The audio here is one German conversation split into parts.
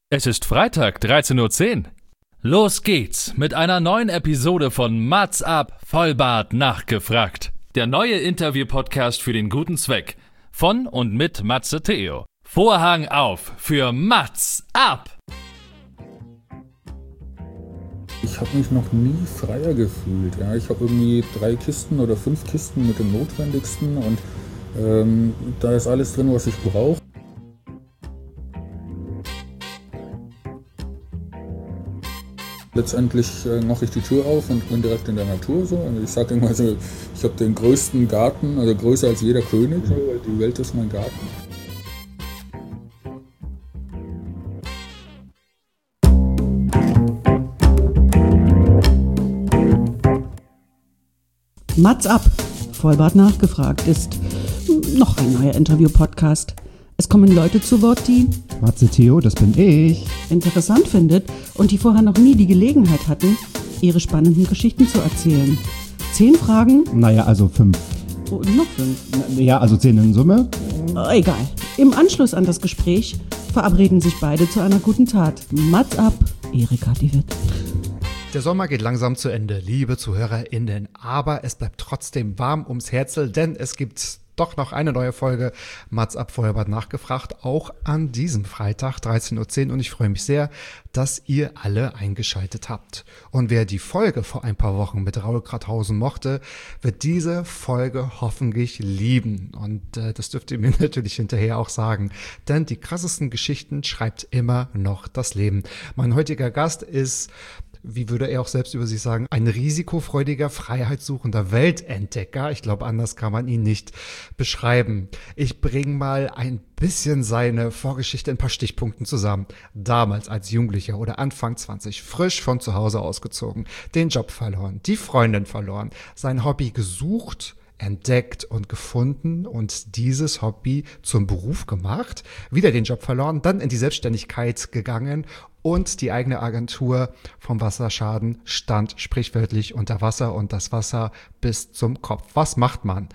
Es ist Freitag, 13:10 Uhr. Los geht's mit einer neuen Episode von Mats ab, Vollbart nachgefragt. Der neue Interview-Podcast für den guten Zweck. Von und mit Matze Theo. Vorhang auf für Mats ab! Ich habe mich noch nie freier gefühlt. Ja. Ich habe irgendwie 3 Kisten oder 5 Kisten mit dem Notwendigsten und da ist alles drin, was ich brauche. Letztendlich mache ich die Tür auf und bin direkt in der Natur. So. Und ich sage immer so, ich habe den größten Garten, also größer als jeder König, so, weil die Welt ist mein Garten. Mats ab, Vollbart nachgefragt ist noch ein neuer Interview-Podcast. Es kommen Leute zu Wort, die Matze Theo, das bin ich. interessant findet und die vorher noch nie die Gelegenheit hatten, ihre spannenden Geschichten zu erzählen. 10 Fragen? Naja, also 5. Oh, noch 5. Ja, also 10 in Summe. Egal. Im Anschluss an das Gespräch verabreden sich beide zu einer guten Tat. Mats ab, Erika die Witt. Der Sommer geht langsam zu Ende, liebe ZuhörerInnen, aber es bleibt trotzdem warm ums Herzel, denn es gibt doch noch eine neue Folge Mats ab, Vollbart nachgefragt, auch an diesem Freitag 13:10 Uhr und ich freue mich sehr, dass ihr alle eingeschaltet habt. Und wer die Folge vor ein paar Wochen mit Raul Krauthausen mochte, wird diese Folge hoffentlich lieben und das dürft ihr mir natürlich hinterher auch sagen, denn die krassesten Geschichten schreibt immer noch das Leben. Mein heutiger Gast ist, wie würde er auch selbst über sich sagen, ein risikofreudiger, freiheitssuchender Weltentdecker. Ich glaube, anders kann man ihn nicht beschreiben. Ich bringe mal ein bisschen seine Vorgeschichte in ein paar Stichpunkten zusammen. Damals als Jugendlicher oder Anfang 20, frisch von zu Hause ausgezogen, den Job verloren, die Freundin verloren, sein Hobby gesucht, entdeckt und gefunden und dieses Hobby zum Beruf gemacht, wieder den Job verloren, dann in die Selbstständigkeit gegangen und die eigene Agentur vom Wasserschaden stand sprichwörtlich unter Wasser und das Wasser bis zum Kopf. Was macht man?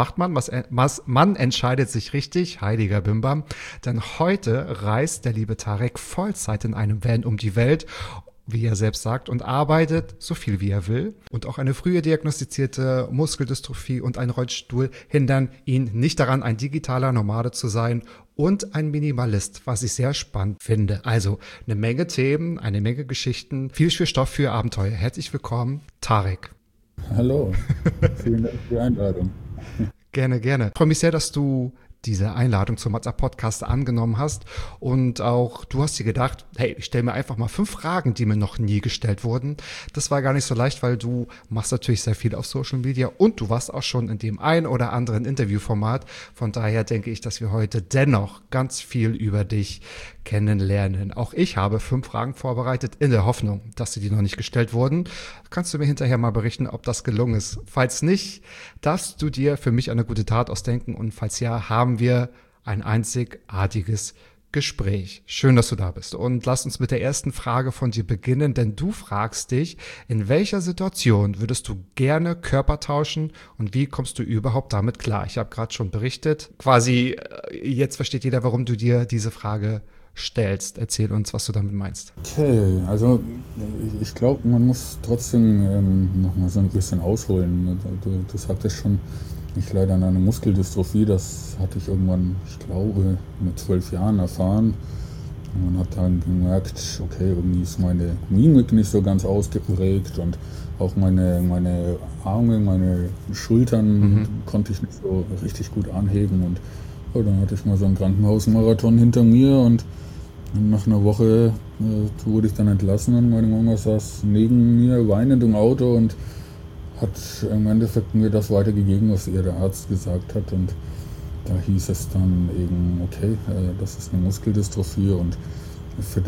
Man entscheidet sich richtig, heiliger Bimbam, denn heute reist der liebe Tarek Vollzeit in einem Van um die Welt, wie er selbst sagt, und arbeitet so viel wie er will. Und auch eine frühe diagnostizierte Muskeldystrophie und ein Rollstuhl hindern ihn nicht daran, ein digitaler Nomade zu sein und ein Minimalist, was ich sehr spannend finde. Also eine Menge Themen, eine Menge Geschichten, viel Stoff für Abenteuer. Herzlich willkommen, Tarek. Hallo, vielen Dank für die Einladung. Gerne. Ich freue mich sehr, dass du diese Einladung zum Mats ab Podcast angenommen hast und auch du hast dir gedacht, hey, ich stelle mir einfach mal 5 Fragen, die mir noch nie gestellt wurden. Das war gar nicht so leicht, weil du machst natürlich sehr viel auf Social Media und du warst auch schon in dem ein oder anderen Interviewformat. Von daher denke ich, dass wir heute dennoch ganz viel über dich kennenlernen. Auch ich habe 5 Fragen vorbereitet in der Hoffnung, dass sie dir noch nicht gestellt wurden. Kannst du mir hinterher mal berichten, ob das gelungen ist? Falls nicht, darfst du dir für mich eine gute Tat ausdenken und falls ja, haben wir ein einzigartiges Gespräch. Schön, dass du da bist. Und lass uns mit der ersten Frage von dir beginnen, denn du fragst dich, in welcher Situation würdest du gerne Körper tauschen und wie kommst du überhaupt damit klar? Ich habe gerade schon berichtet. Quasi, jetzt versteht jeder, warum du dir diese Frage stellst. Erzähl uns, was du damit meinst. Okay, also ich glaube, man muss trotzdem noch mal so ein bisschen ausholen. Du sagtest schon, ich leide an einer Muskeldystrophie, das hatte ich irgendwann, ich glaube, mit 12 Jahren erfahren. Und man hat dann gemerkt, okay, irgendwie ist meine Mimik nicht so ganz ausgeprägt und auch meine Arme, meine Schultern konnte ich nicht so richtig gut anheben. Und ja, dann hatte ich mal so einen Krankenhausmarathon hinter mir und nach einer Woche wurde ich dann entlassen und meine Mama saß neben mir weinend im Auto und hat im Endeffekt mir das weitergegeben, was ihr der Arzt gesagt hat. Und da hieß es dann eben, okay, das ist eine Muskeldystrophie und für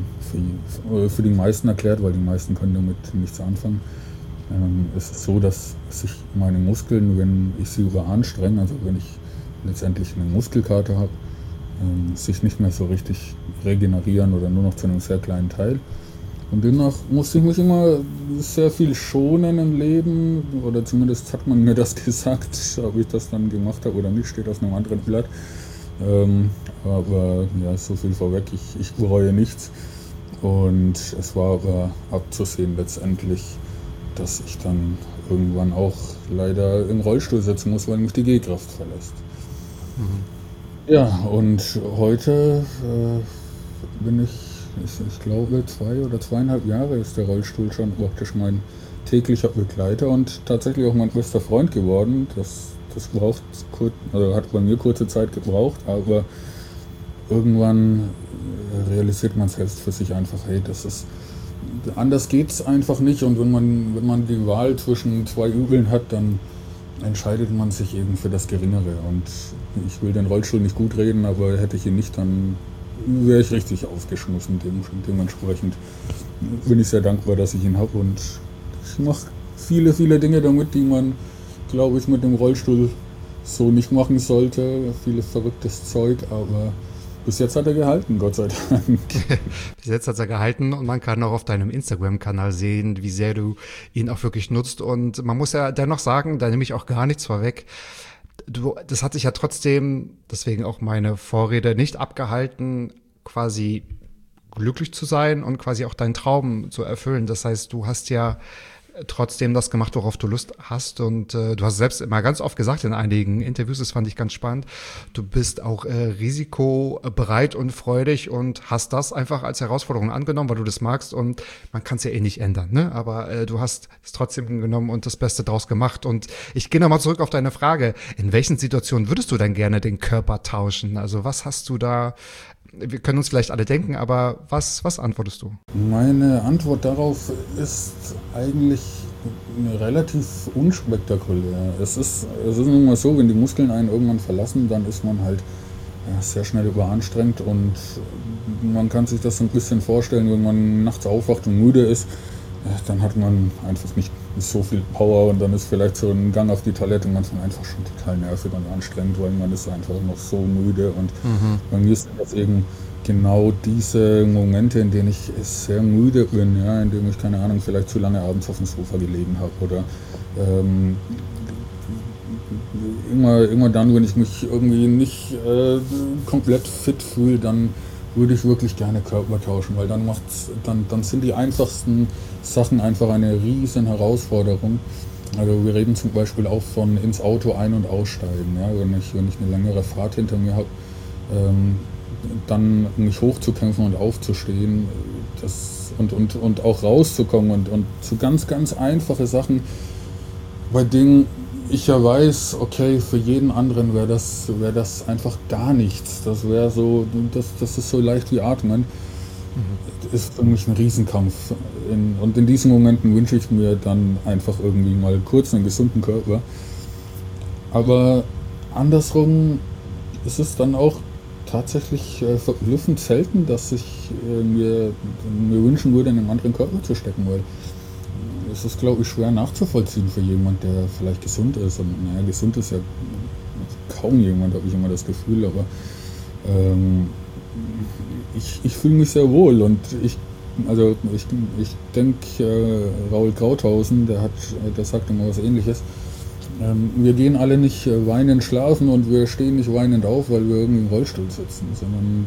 die meisten erklärt, weil die meisten können damit nichts anfangen, ist es so, dass sich meine Muskeln, wenn ich sie überanstrenge, also wenn ich letztendlich eine Muskelkater habe, sich nicht mehr so richtig regenerieren oder nur noch zu einem sehr kleinen Teil. Und demnach musste ich mich immer sehr viel schonen im Leben, oder zumindest hat man mir das gesagt, ob ich das dann gemacht habe oder nicht, steht auf einem anderen Blatt. Aber ja, so viel vorweg, ich bereue nichts. Und es war aber abzusehen letztendlich, dass ich dann irgendwann auch leider im Rollstuhl sitzen muss, weil mich die Gehkraft verlässt. Ja, und heute bin ich glaube 2 oder 2,5 Jahre ist der Rollstuhl schon praktisch mein täglicher Begleiter und tatsächlich auch mein bester Freund geworden. Das hat bei mir kurze Zeit gebraucht, aber irgendwann realisiert man selbst für sich einfach, hey, anders geht's einfach nicht, und wenn man die Wahl zwischen 2 Übeln hat, dann entscheidet man sich eben für das Geringere. Und ich will den Rollstuhl nicht gut reden, aber hätte ich ihn nicht, dann wäre ich richtig aufgeschmissen. Dementsprechend bin ich sehr dankbar, dass ich ihn habe, und ich mache viele, viele Dinge damit, die man, glaube ich, mit dem Rollstuhl so nicht machen sollte. Viele verrücktes Zeug, aber bis jetzt hat er gehalten, Gott sei Dank. Bis jetzt hat er gehalten, und man kann auch auf deinem Instagram-Kanal sehen, wie sehr du ihn auch wirklich nutzt. Und man muss ja dennoch sagen, da nehme ich auch gar nichts vorweg. Das hat sich ja trotzdem, deswegen auch meine Vorrede, nicht abgehalten, quasi glücklich zu sein und quasi auch deinen Traum zu erfüllen. Das heißt, du hast ja trotzdem das gemacht, worauf du Lust hast, und du hast selbst immer ganz oft gesagt in einigen Interviews, das fand ich ganz spannend, du bist auch risikobereit und freudig und hast das einfach als Herausforderung angenommen, weil du das magst, und man kann es ja eh nicht ändern, ne? Aber du hast es trotzdem genommen und das Beste draus gemacht. Und ich gehe nochmal zurück auf deine Frage, in welchen Situationen würdest du denn gerne den Körper tauschen? Also was hast du da? Wir können uns vielleicht alle denken, aber was antwortest du? Meine Antwort darauf ist eigentlich relativ unspektakulär. Es ist nun mal so, wenn die Muskeln einen irgendwann verlassen, dann ist man halt sehr schnell überanstrengt, und man kann sich das so ein bisschen vorstellen, wenn man nachts aufwacht und müde ist, dann hat man einfach nicht so viel Power, und dann ist vielleicht so ein Gang auf die Toilette manchmal einfach schon total nervig und anstrengend, weil man ist einfach noch so müde. Und bei mir sind das eben genau diese Momente, in denen ich sehr müde bin, ja, in denen ich, keine Ahnung, vielleicht zu lange abends auf dem Sofa gelegen habe, oder immer dann, wenn ich mich irgendwie nicht komplett fit fühle, dann würde ich wirklich gerne Körper tauschen, weil dann sind die einfachsten Sachen einfach eine riesen Herausforderung. Also wir reden zum Beispiel auch von ins Auto ein- und aussteigen. Ja? Wenn ich eine längere Fahrt hinter mir habe, dann mich hochzukämpfen und aufzustehen, und auch rauszukommen, und so ganz, ganz einfache Sachen, bei denen ich ja weiß, okay, für jeden anderen wäre das einfach gar nichts. Das wäre so, das ist so leicht wie Atmen. Ist für mich ein Riesenkampf. Und in diesen Momenten wünsche ich mir dann einfach irgendwie mal kurz einen gesunden Körper. Aber andersrum ist es dann auch tatsächlich verblüffend selten, dass ich mir wünschen würde, in einen anderen Körper zu stecken, weil es ist, glaube ich, schwer nachzuvollziehen für jemand, der vielleicht gesund ist. Und naja, gesund ist ja kaum jemand, habe ich immer das Gefühl, aber ich fühle mich sehr wohl, und ich denke, Raul Krauthausen, der sagt immer was Ähnliches. Wir gehen alle nicht weinend schlafen, und wir stehen nicht weinend auf, weil wir irgendwie im Rollstuhl sitzen, sondern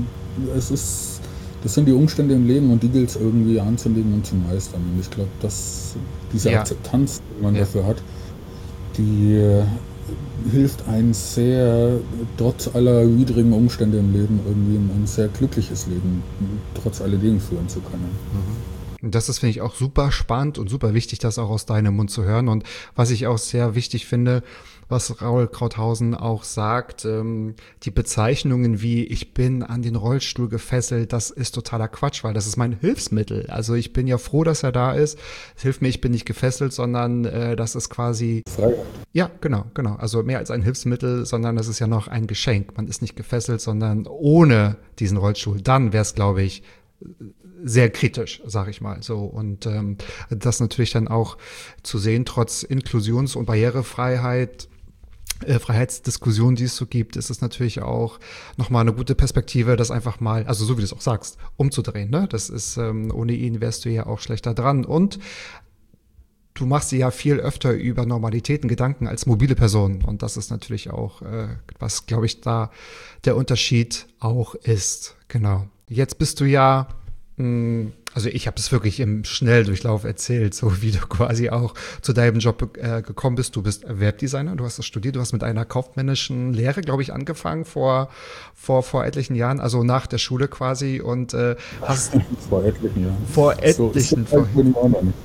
das sind die Umstände im Leben, und die gilt es irgendwie anzulegen und zu meistern. Und ich glaube, dass diese Akzeptanz, die man dafür hat, die hilft einem sehr, trotz aller widrigen Umstände im Leben, irgendwie ein sehr glückliches Leben trotz alledem führen zu können. Das ist, finde ich, auch super spannend und super wichtig, das auch aus deinem Mund zu hören. Und was ich auch sehr wichtig finde, was Raul Krauthausen auch sagt, die Bezeichnungen wie ich bin an den Rollstuhl gefesselt, das ist totaler Quatsch, weil das ist mein Hilfsmittel. Also ich bin ja froh, dass er da ist. Es hilft mir, ich bin nicht gefesselt, sondern das ist quasi Freiheit. Ja, genau. Also mehr als ein Hilfsmittel, sondern das ist ja noch ein Geschenk. Man ist nicht gefesselt, sondern ohne diesen Rollstuhl. Dann wäre es, glaube ich, sehr kritisch, sage ich mal so. Und das natürlich dann auch zu sehen, trotz Inklusions- und Barrierefreiheit, Freiheitsdiskussion, die es so gibt, ist es natürlich auch nochmal eine gute Perspektive, das einfach mal, also so wie du es auch sagst, umzudrehen. Ne? Das ist, ohne ihn wärst du ja auch schlechter dran. Und du machst dir ja viel öfter über Normalitäten Gedanken als mobile Person. Und das ist natürlich auch, was, glaube ich, da der Unterschied auch ist. Genau. Jetzt bist du ja, also ich habe es wirklich im Schnelldurchlauf erzählt, so wie du quasi auch zu deinem Job gekommen bist. Du bist Webdesigner, du hast das studiert, du hast mit einer kaufmännischen Lehre, glaube ich, angefangen vor etlichen Jahren, also nach der Schule quasi und hast Vor etlichen Jahren. vor etlichen, So alt bin ich auch noch nicht.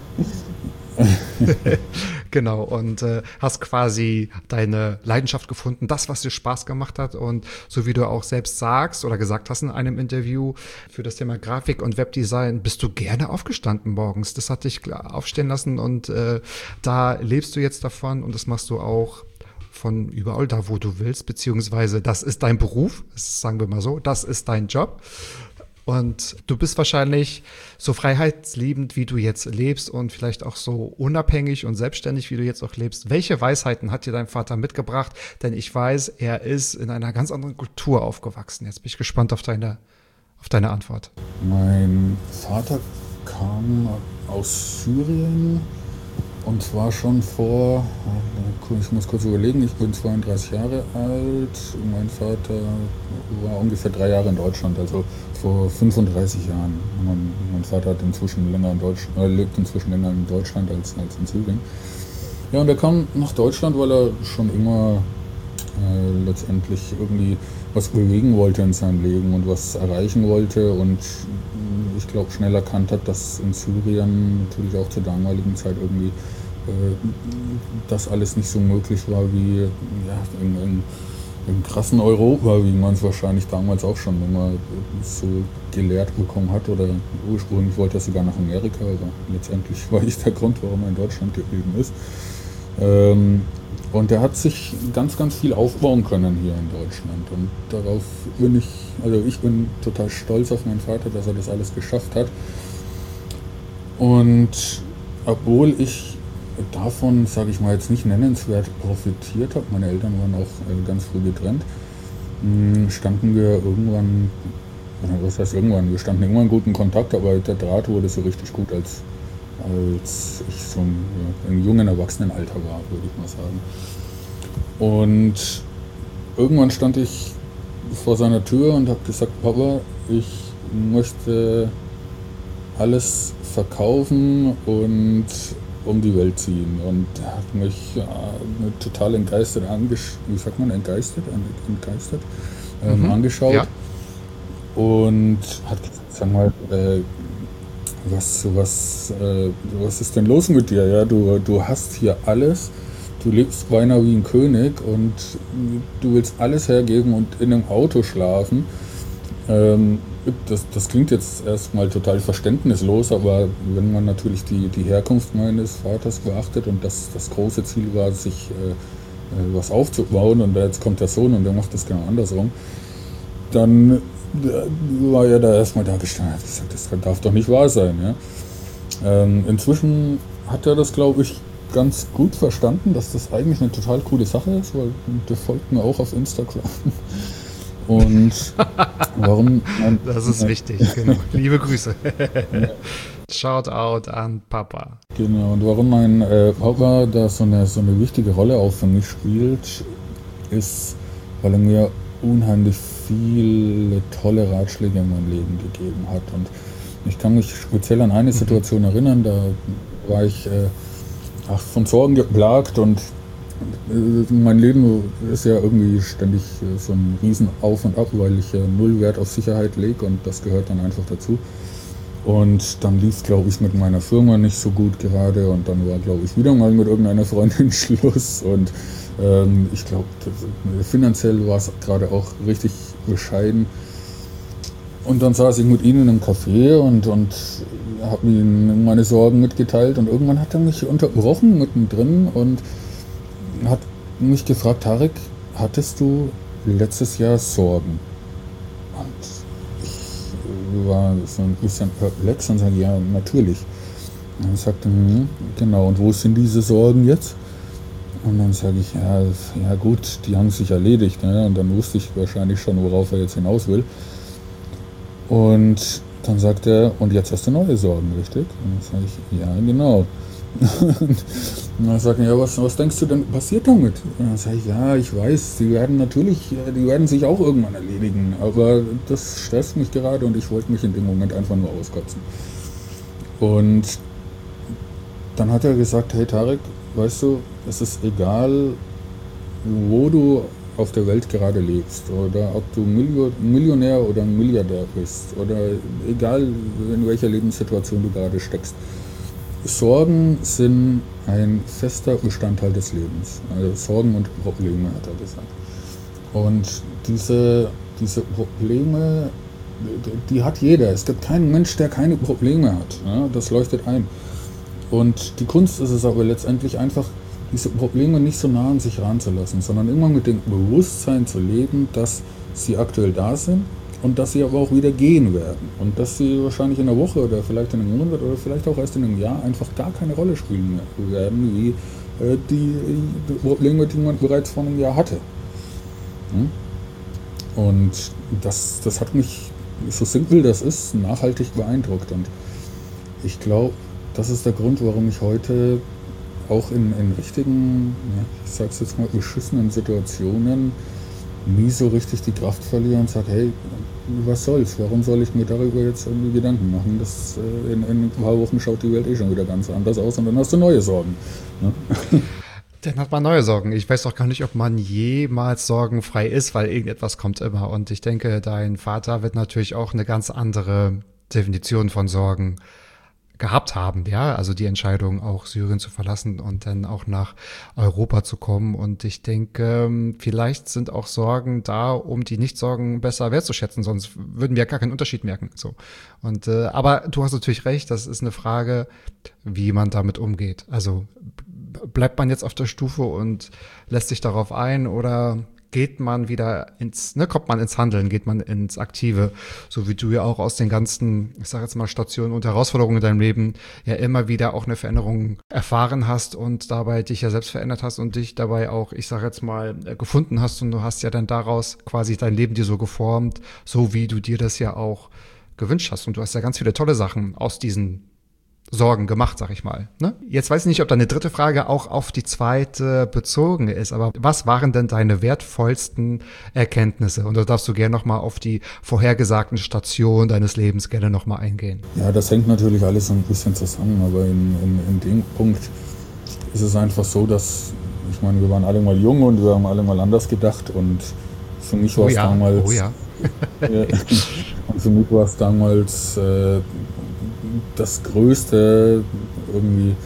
genau, und hast quasi deine Leidenschaft gefunden, das, was dir Spaß gemacht hat und so wie du auch selbst sagst oder gesagt hast in einem Interview für das Thema Grafik und Webdesign, bist du gerne aufgestanden morgens. Das hat dich aufstehen lassen und da lebst du jetzt davon und das machst du auch von überall da, wo du willst, beziehungsweise das ist dein Beruf, sagen wir mal so, das ist dein Job. Und du bist wahrscheinlich so freiheitsliebend, wie du jetzt lebst und vielleicht auch so unabhängig und selbstständig, wie du jetzt auch lebst. Welche Weisheiten hat dir dein Vater mitgebracht? Denn ich weiß, er ist in einer ganz anderen Kultur aufgewachsen. Jetzt bin ich gespannt auf deine Antwort. Mein Vater kam aus Syrien und zwar schon vor, ich muss kurz überlegen, ich bin 32 Jahre alt, mein Vater war ungefähr 3 Jahre in Deutschland, also vor 35 Jahren. Mein Vater hat inzwischen lebt inzwischen länger in Deutschland als in Syrien. Ja, und er kam nach Deutschland, weil er schon immer letztendlich irgendwie was bewegen wollte in seinem Leben und was erreichen wollte und ich glaube schnell erkannt hat, dass in Syrien natürlich auch zur damaligen Zeit irgendwie das alles nicht so möglich war wie im krassen Europa, wie man es wahrscheinlich damals auch schon immer so gelehrt bekommen hat oder ursprünglich wollte er sogar nach Amerika, aber letztendlich war ich der Grund, warum er in Deutschland geblieben ist. Und er hat sich ganz, ganz viel aufbauen können hier in Deutschland. Und darauf ich bin total stolz auf meinen Vater, dass er das alles geschafft hat. Und obwohl ich davon, sage ich mal, jetzt nicht nennenswert profitiert habe, meine Eltern waren auch ganz früh getrennt, standen wir irgendwann, was heißt irgendwann, wir standen irgendwann in guten Kontakt, aber der Draht wurde so richtig gut, als ich so im jungen Erwachsenenalter war, würde ich mal sagen. Und irgendwann stand ich vor seiner Tür und habe gesagt, Papa, ich möchte alles verkaufen und um die Welt ziehen. Und er hat mich total entgeistert angeschaut. Ja. Und hat gesagt, sag mal, was ist denn los mit dir? Ja, du hast hier alles, du lebst beinahe wie ein König und du willst alles hergeben und in einem Auto schlafen. Das klingt jetzt erstmal total verständnislos, aber wenn man natürlich die Herkunft meines Vaters beachtet und das große Ziel war, sich was aufzubauen und jetzt kommt der Sohn und der macht das genau andersrum, dann war er da erstmal da gestanden und hat gesagt, das darf doch nicht wahr sein. Ja? Inzwischen hat er das, glaube ich, ganz gut verstanden, dass das eigentlich eine total coole Sache ist, weil der folgt mir auch auf Instagram. Und warum? Das ist wichtig, genau. Liebe Grüße. Shoutout an Papa. Genau, und warum mein Papa da so eine wichtige Rolle auch für mich spielt, ist, weil er mir unheimlich viele tolle Ratschläge in mein Leben gegeben hat. Und ich kann mich speziell an eine Situation erinnern, da war ich von Sorgen geplagt und mein Leben ist ja irgendwie ständig so ein riesen Auf und Ab, weil ich null Wert auf Sicherheit lege und das gehört dann einfach dazu. Und dann lief, glaube ich, mit meiner Firma nicht so gut gerade und dann war, glaube ich, wieder mal mit irgendeiner Freundin Schluss und ich glaube, finanziell war es gerade auch richtig bescheiden. Und dann saß ich mit ihm in einem Café und habe ihm meine Sorgen mitgeteilt und irgendwann hat er mich unterbrochen mittendrin und hat mich gefragt, Tarek, hattest du letztes Jahr Sorgen? Und ich war so ein bisschen perplex und sagte, ja, natürlich. Und er sagte, genau, und wo sind diese Sorgen jetzt? Und dann sage ich, ja gut, die haben sich erledigt. Ne? Und dann wusste ich wahrscheinlich schon, worauf er jetzt hinaus will. Und dann sagt er, und jetzt hast du neue Sorgen, richtig? Und dann sage ich, ja, genau. Und dann sagt er, ja, was denkst du denn passiert damit? Und dann sage ich, ja, ich weiß, die werden sich auch irgendwann erledigen, aber das stresst mich gerade und ich wollte mich in dem Moment einfach nur auskotzen. Und dann hat er gesagt, hey Tarek, weißt du, es ist egal, wo du auf der Welt gerade lebst oder ob du Millionär oder Milliardär bist oder egal in welcher Lebenssituation du gerade steckst. Sorgen sind ein fester Bestandteil des Lebens. Also Sorgen und Probleme, hat er gesagt. Und diese Probleme, die hat jeder. Es gibt keinen Mensch, der keine Probleme hat. Ja, das leuchtet ein. Und die Kunst ist es aber letztendlich einfach, diese Probleme nicht so nah an sich ranzulassen, sondern immer mit dem Bewusstsein zu leben, dass sie aktuell da sind und dass sie aber auch wieder gehen werden. Und dass sie wahrscheinlich in einer Woche oder vielleicht in einem Monat oder vielleicht auch erst in einem Jahr einfach gar keine Rolle spielen werden, wie die Probleme, die man bereits vor einem Jahr hatte. Und das hat mich, so simpel das ist, nachhaltig beeindruckt. Und ich glaube, das ist der Grund, warum ich heute auch in richtigen, ich sag's jetzt mal, beschissenen Situationen nie so richtig die Kraft verliere und sage, hey, was soll's, warum soll ich mir darüber jetzt irgendwie Gedanken machen? In ein paar Wochen schaut die Welt schon wieder ganz anders aus und dann hast du neue Sorgen. Ne? Dann hat man neue Sorgen. Ich weiß auch gar nicht, ob man jemals sorgenfrei ist, weil irgendetwas kommt immer. Und ich denke, dein Vater wird natürlich auch eine ganz andere Definition von Sorgen gehabt haben, ja, also die Entscheidung, auch Syrien zu verlassen und dann auch nach Europa zu kommen. Und ich denke, vielleicht sind auch Sorgen da, um die Nicht-Sorgen besser wertzuschätzen, sonst würden wir gar keinen Unterschied merken. So. Und aber du hast natürlich recht, das ist eine Frage, wie man damit umgeht. Also bleibt man jetzt auf der Stufe und lässt sich darauf ein oder geht man wieder kommt man ins Handeln, geht man ins Aktive, so wie du ja auch aus den ganzen, ich sage jetzt mal, Stationen und Herausforderungen in deinem Leben ja immer wieder auch eine Veränderung erfahren hast und dabei dich ja selbst verändert hast und dich dabei auch, ich sage jetzt mal, gefunden hast und du hast ja dann daraus quasi dein Leben dir so geformt, so wie du dir das ja auch gewünscht hast und du hast ja ganz viele tolle Sachen aus diesen Sorgen gemacht, sag ich mal. Ne? Jetzt weiß ich nicht, ob deine dritte Frage auch auf die zweite bezogen ist, aber was waren denn deine wertvollsten Erkenntnisse? Und da darfst du gerne nochmal auf die vorhergesagten Stationen deines Lebens gerne nochmal eingehen. Ja, das hängt natürlich alles so ein bisschen zusammen, aber in dem Punkt ist es einfach so, dass, ich meine, wir waren alle mal jung und wir haben alle mal anders gedacht und für mich war es damals... und für mich war es damals... das Größte, irgendwie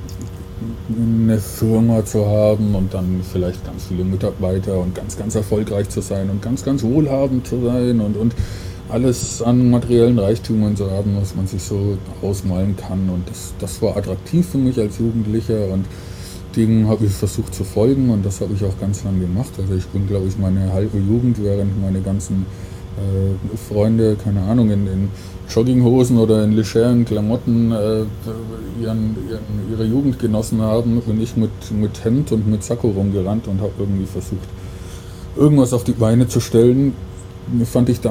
eine Firma zu haben und dann vielleicht ganz viele Mitarbeiter und ganz, ganz erfolgreich zu sein und ganz, ganz wohlhabend zu sein und alles an materiellen Reichtümern zu haben, was man sich so ausmalen kann. Und das war attraktiv für mich als Jugendlicher und dem habe ich versucht zu folgen und das habe ich auch ganz lange gemacht. Also ich bin, glaube ich, meine halbe Jugend, während meine ganzen Freunde, keine Ahnung, in Jogginghosen oder in legeren Klamotten ihre Jugend genossen haben, bin ich mit Hemd und mit Sakko rumgerannt und habe irgendwie versucht, irgendwas auf die Beine zu stellen. Fand ich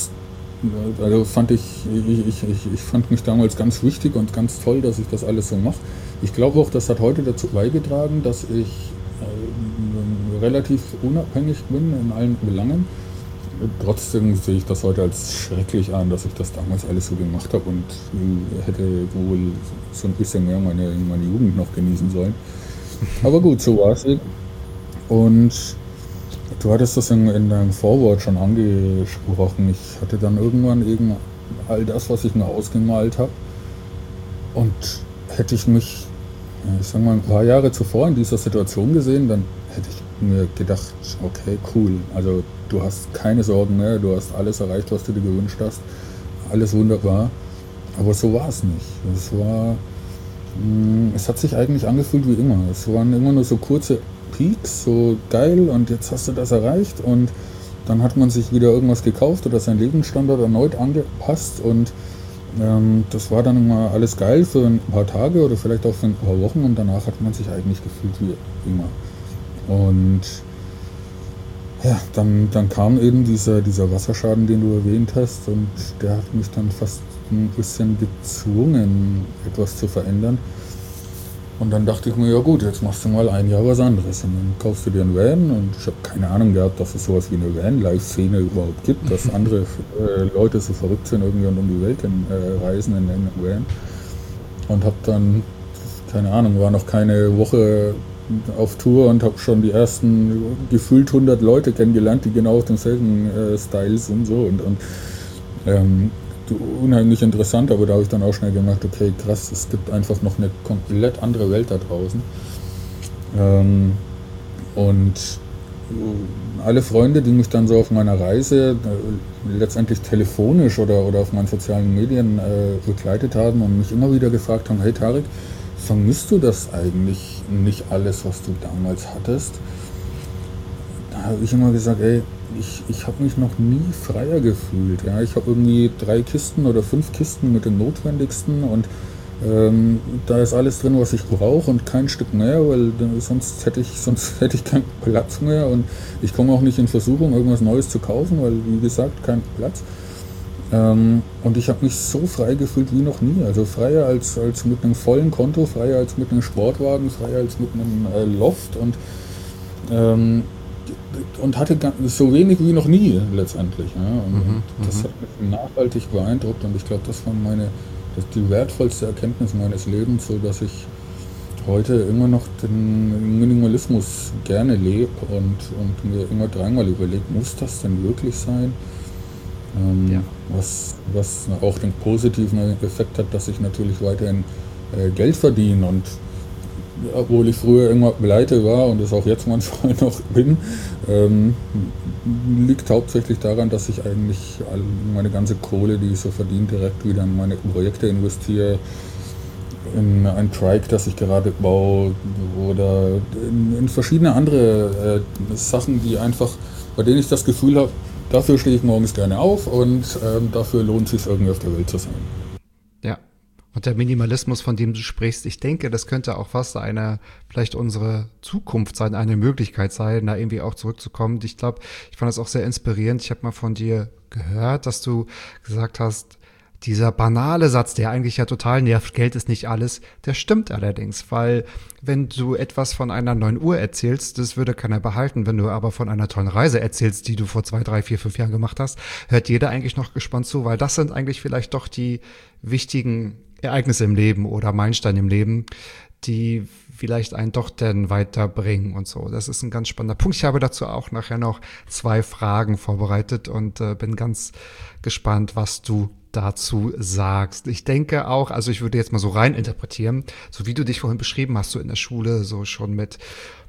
fand mich damals ganz wichtig und ganz toll, dass ich das alles so mache. Ich glaube auch, das hat heute dazu beigetragen, dass ich relativ unabhängig bin in allen Belangen. Trotzdem sehe ich das heute als schrecklich an, dass ich das damals alles so gemacht habe und hätte wohl so ein bisschen mehr meine Jugend noch genießen sollen. Aber gut, so war es eben. Und du hattest das in deinem Vorwort schon angesprochen. Ich hatte dann irgendwann eben all das, was ich mir ausgemalt habe. Und hätte ich mich, ich sag mal, ein paar Jahre zuvor in dieser Situation gesehen, dann hätte ich mir gedacht, okay, cool, also du hast keine Sorgen mehr, du hast alles erreicht, was du dir gewünscht hast, alles wunderbar, aber so war es nicht. Es hat sich eigentlich angefühlt wie immer. Es waren immer nur so kurze Peaks, so geil und jetzt hast du das erreicht und dann hat man sich wieder irgendwas gekauft oder seinen Lebensstandard erneut angepasst und das war dann immer alles geil für ein paar Tage oder vielleicht auch für ein paar Wochen und danach hat man sich eigentlich gefühlt wie immer. Und ja, dann kam eben dieser Wasserschaden, den du erwähnt hast und der hat mich dann fast ein bisschen gezwungen, etwas zu verändern. Und dann dachte ich mir, ja gut, jetzt machst du mal ein Jahr was anderes. Und dann kaufst du dir einen Van und ich habe keine Ahnung gehabt, dass es sowas wie eine Van-Life-Szene überhaupt gibt, dass andere Leute so verrückt sind irgendwie und um die Welt reisen in einem Van. Und habe dann, keine Ahnung, war noch keine Woche auf Tour und habe schon die ersten gefühlt 100 Leute kennengelernt, die genau auf demselben Style sind. So. Unheimlich interessant, aber da habe ich dann auch schnell gemerkt, okay, krass, es gibt einfach noch eine komplett andere Welt da draußen. Und alle Freunde, die mich dann so auf meiner Reise letztendlich telefonisch oder auf meinen sozialen Medien begleitet haben und mich immer wieder gefragt haben, hey Tarek, vermisst du das eigentlich nicht alles, was du damals hattest? Da habe ich immer gesagt, ey, ich habe mich noch nie freier gefühlt. Ja? Ich habe irgendwie 3 Kisten oder 5 Kisten mit dem Notwendigsten und da ist alles drin, was ich brauche und kein Stück mehr, weil sonst hätte ich keinen Platz mehr und ich komme auch nicht in Versuchung, irgendwas Neues zu kaufen, weil, wie gesagt, kein Platz. Und ich habe mich so frei gefühlt wie noch nie. Also freier als mit einem vollen Konto, freier als mit einem Sportwagen, freier als mit einem Loft und hatte so wenig wie noch nie letztendlich. Ja. Und das hat mich nachhaltig beeindruckt und ich glaube, das ist die wertvollste Erkenntnis meines Lebens, so dass ich heute immer noch den Minimalismus gerne lebe und mir immer dreimal überlege, muss das denn wirklich sein? Was auch den positiven Effekt hat, dass ich natürlich weiterhin Geld verdiene und obwohl ich früher immer pleite war und es auch jetzt manchmal noch bin, liegt hauptsächlich daran, dass ich eigentlich meine ganze Kohle, die ich so verdiene, direkt wieder in meine Projekte investiere, in ein Trike, das ich gerade baue oder in verschiedene andere Sachen, bei denen ich das Gefühl habe, dafür stehe ich morgens gerne auf und dafür lohnt es sich irgendwie auf der Welt zu sein. Ja. Und der Minimalismus, von dem du sprichst, ich denke, das könnte auch fast vielleicht unsere Zukunft sein, eine Möglichkeit sein, da irgendwie auch zurückzukommen. Ich glaube, ich fand das auch sehr inspirierend. Ich habe mal von dir gehört, dass du gesagt hast, dieser banale Satz, der eigentlich ja total nervt, Geld ist nicht alles, der stimmt allerdings, weil wenn du etwas von einer neuen Uhr erzählst, das würde keiner behalten. Wenn du aber von einer tollen Reise erzählst, die du vor 2, 3, 4, 5 Jahren gemacht hast, hört jeder eigentlich noch gespannt zu, weil das sind eigentlich vielleicht doch die wichtigen Ereignisse im Leben oder Meilensteine im Leben, die vielleicht einen doch dann weiterbringen und so. Das ist ein ganz spannender Punkt. Ich habe dazu auch nachher noch 2 Fragen vorbereitet und bin ganz gespannt, was du dazu sagst. Ich denke auch, also ich würde jetzt mal so rein interpretieren, so wie du dich vorhin beschrieben hast, so in der Schule, so schon mit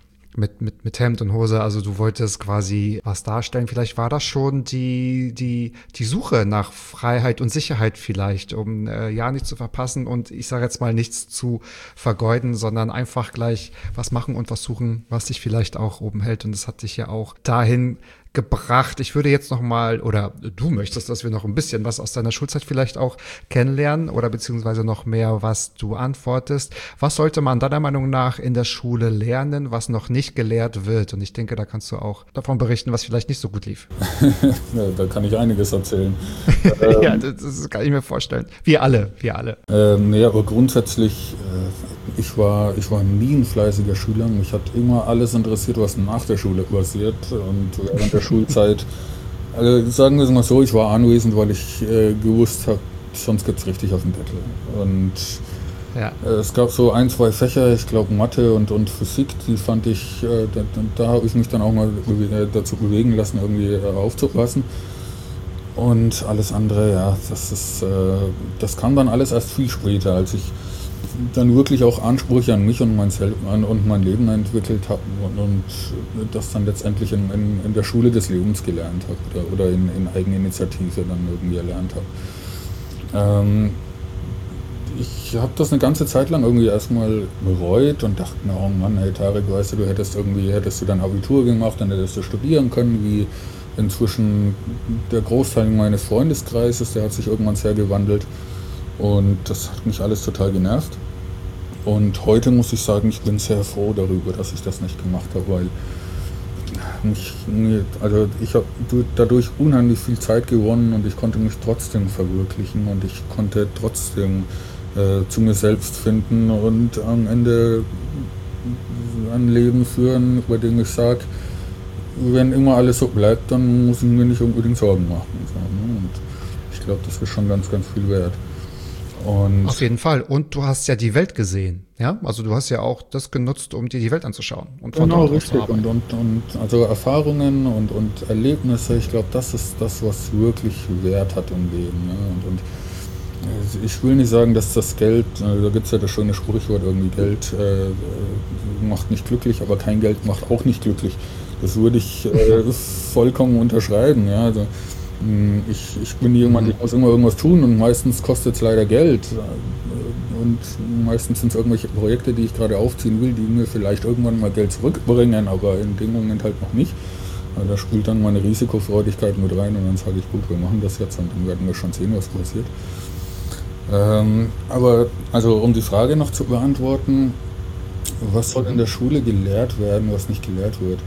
Hemd und Hose, also du wolltest quasi was darstellen. Vielleicht war das schon die Suche nach Freiheit und Sicherheit vielleicht, um ja nichts zu verpassen und ich sage jetzt mal nichts zu vergeuden, sondern einfach gleich was machen und was suchen, was dich vielleicht auch oben hält. Und das hat dich ja auch dahin gebracht. Ich würde jetzt noch mal, oder du möchtest, dass wir noch ein bisschen was aus deiner Schulzeit vielleicht auch kennenlernen oder beziehungsweise noch mehr, was du antwortest. Was sollte man deiner Meinung nach in der Schule lernen, was noch nicht gelehrt wird? Und ich denke, da kannst du auch davon berichten, was vielleicht nicht so gut lief. Ja, da kann ich einiges erzählen. Ja, das kann ich mir vorstellen. Wir alle. Ja, aber grundsätzlich, ich war nie ein fleißiger Schüler. Mich hat immer alles interessiert, was nach der Schule passiert und während der Schulzeit. Also sagen wir es mal so, ich war anwesend, weil ich gewusst habe, sonst gibt es richtig auf den Deckel. Und ja. Es gab so 1, 2 Fächer, ich glaube Mathe und Physik, die fand ich, da habe ich mich dann auch mal dazu bewegen lassen, irgendwie aufzupassen. Und alles andere, ja, das kam dann alles erst viel später, als ich dann wirklich auch Ansprüche an mich und mein Leben entwickelt habe und das dann letztendlich in der Schule des Lebens gelernt habe oder in Eigeninitiative dann irgendwie erlernt habe. Ich habe das eine ganze Zeit lang irgendwie erstmal bereut und dachte mir, oh Mann, hey Tarek, weißt du, hättest du dein Abitur gemacht, dann hättest du studieren können, wie inzwischen der Großteil meines Freundeskreises, der hat sich irgendwann sehr gewandelt. Und das hat mich alles total genervt. Und heute muss ich sagen, ich bin sehr froh darüber, dass ich das nicht gemacht habe, weil ich habe dadurch unheimlich viel Zeit gewonnen und ich konnte mich trotzdem verwirklichen und ich konnte trotzdem zu mir selbst finden und am Ende ein Leben führen, bei dem ich sage, wenn immer alles so bleibt, dann muss ich mir nicht unbedingt Sorgen machen. Und ich glaube, das ist schon ganz, ganz viel wert. Und auf jeden Fall. Und du hast ja die Welt gesehen. Ja, also du hast ja auch das genutzt, um dir die Welt anzuschauen. Und von genau, dort aus richtig. zu arbeiten. Und also Erfahrungen und Erlebnisse, ich glaube, das ist das, was wirklich Wert hat im Leben. Ja? Und ich will nicht sagen, dass das Geld, da gibt es ja das schöne Sprichwort, irgendwie Geld macht nicht glücklich, aber kein Geld macht auch nicht glücklich. Das würde ich vollkommen unterschreiben. Ja? Also, ich bin jemand, ich muss immer irgendwas tun und meistens kostet es leider Geld. Und meistens sind es irgendwelche Projekte, die ich gerade aufziehen will, die mir vielleicht irgendwann mal Geld zurückbringen, aber in dem Moment halt noch nicht. Also da spielt dann meine Risikofreudigkeit mit rein und dann sage ich, gut, wir machen das jetzt und dann werden wir schon sehen, was passiert. Aber also um die Frage noch zu beantworten, was soll in der Schule gelehrt werden, was nicht gelehrt wird?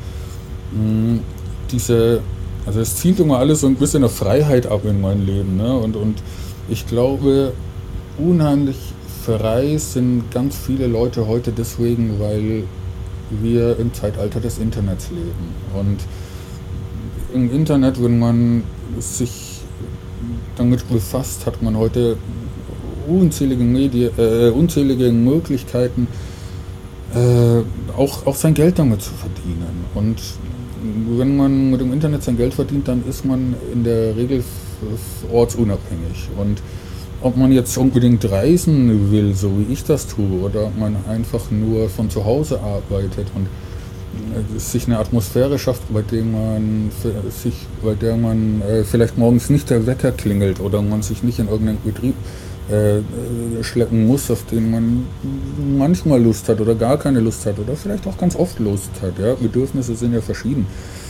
Also es zielt immer alles so ein bisschen auf Freiheit ab in mein Leben. Ne? Und ich glaube, unheimlich frei sind ganz viele Leute heute deswegen, weil wir im Zeitalter des Internets leben. Und im Internet, wenn man sich damit befasst, hat man heute unzählige Möglichkeiten, auch sein Geld damit zu verdienen. Und wenn man mit dem Internet sein Geld verdient, dann ist man in der Regel ortsunabhängig. Und ob man jetzt unbedingt reisen will, so wie ich das tue, oder ob man einfach nur von zu Hause arbeitet und sich eine Atmosphäre schafft, bei der man vielleicht morgens nicht der Wecker klingelt oder man sich nicht in irgendeinen Betrieb schleppen muss, auf den man manchmal Lust hat oder gar keine Lust hat oder vielleicht auch ganz oft Lust hat. Ja? Bedürfnisse sind ja verschieden.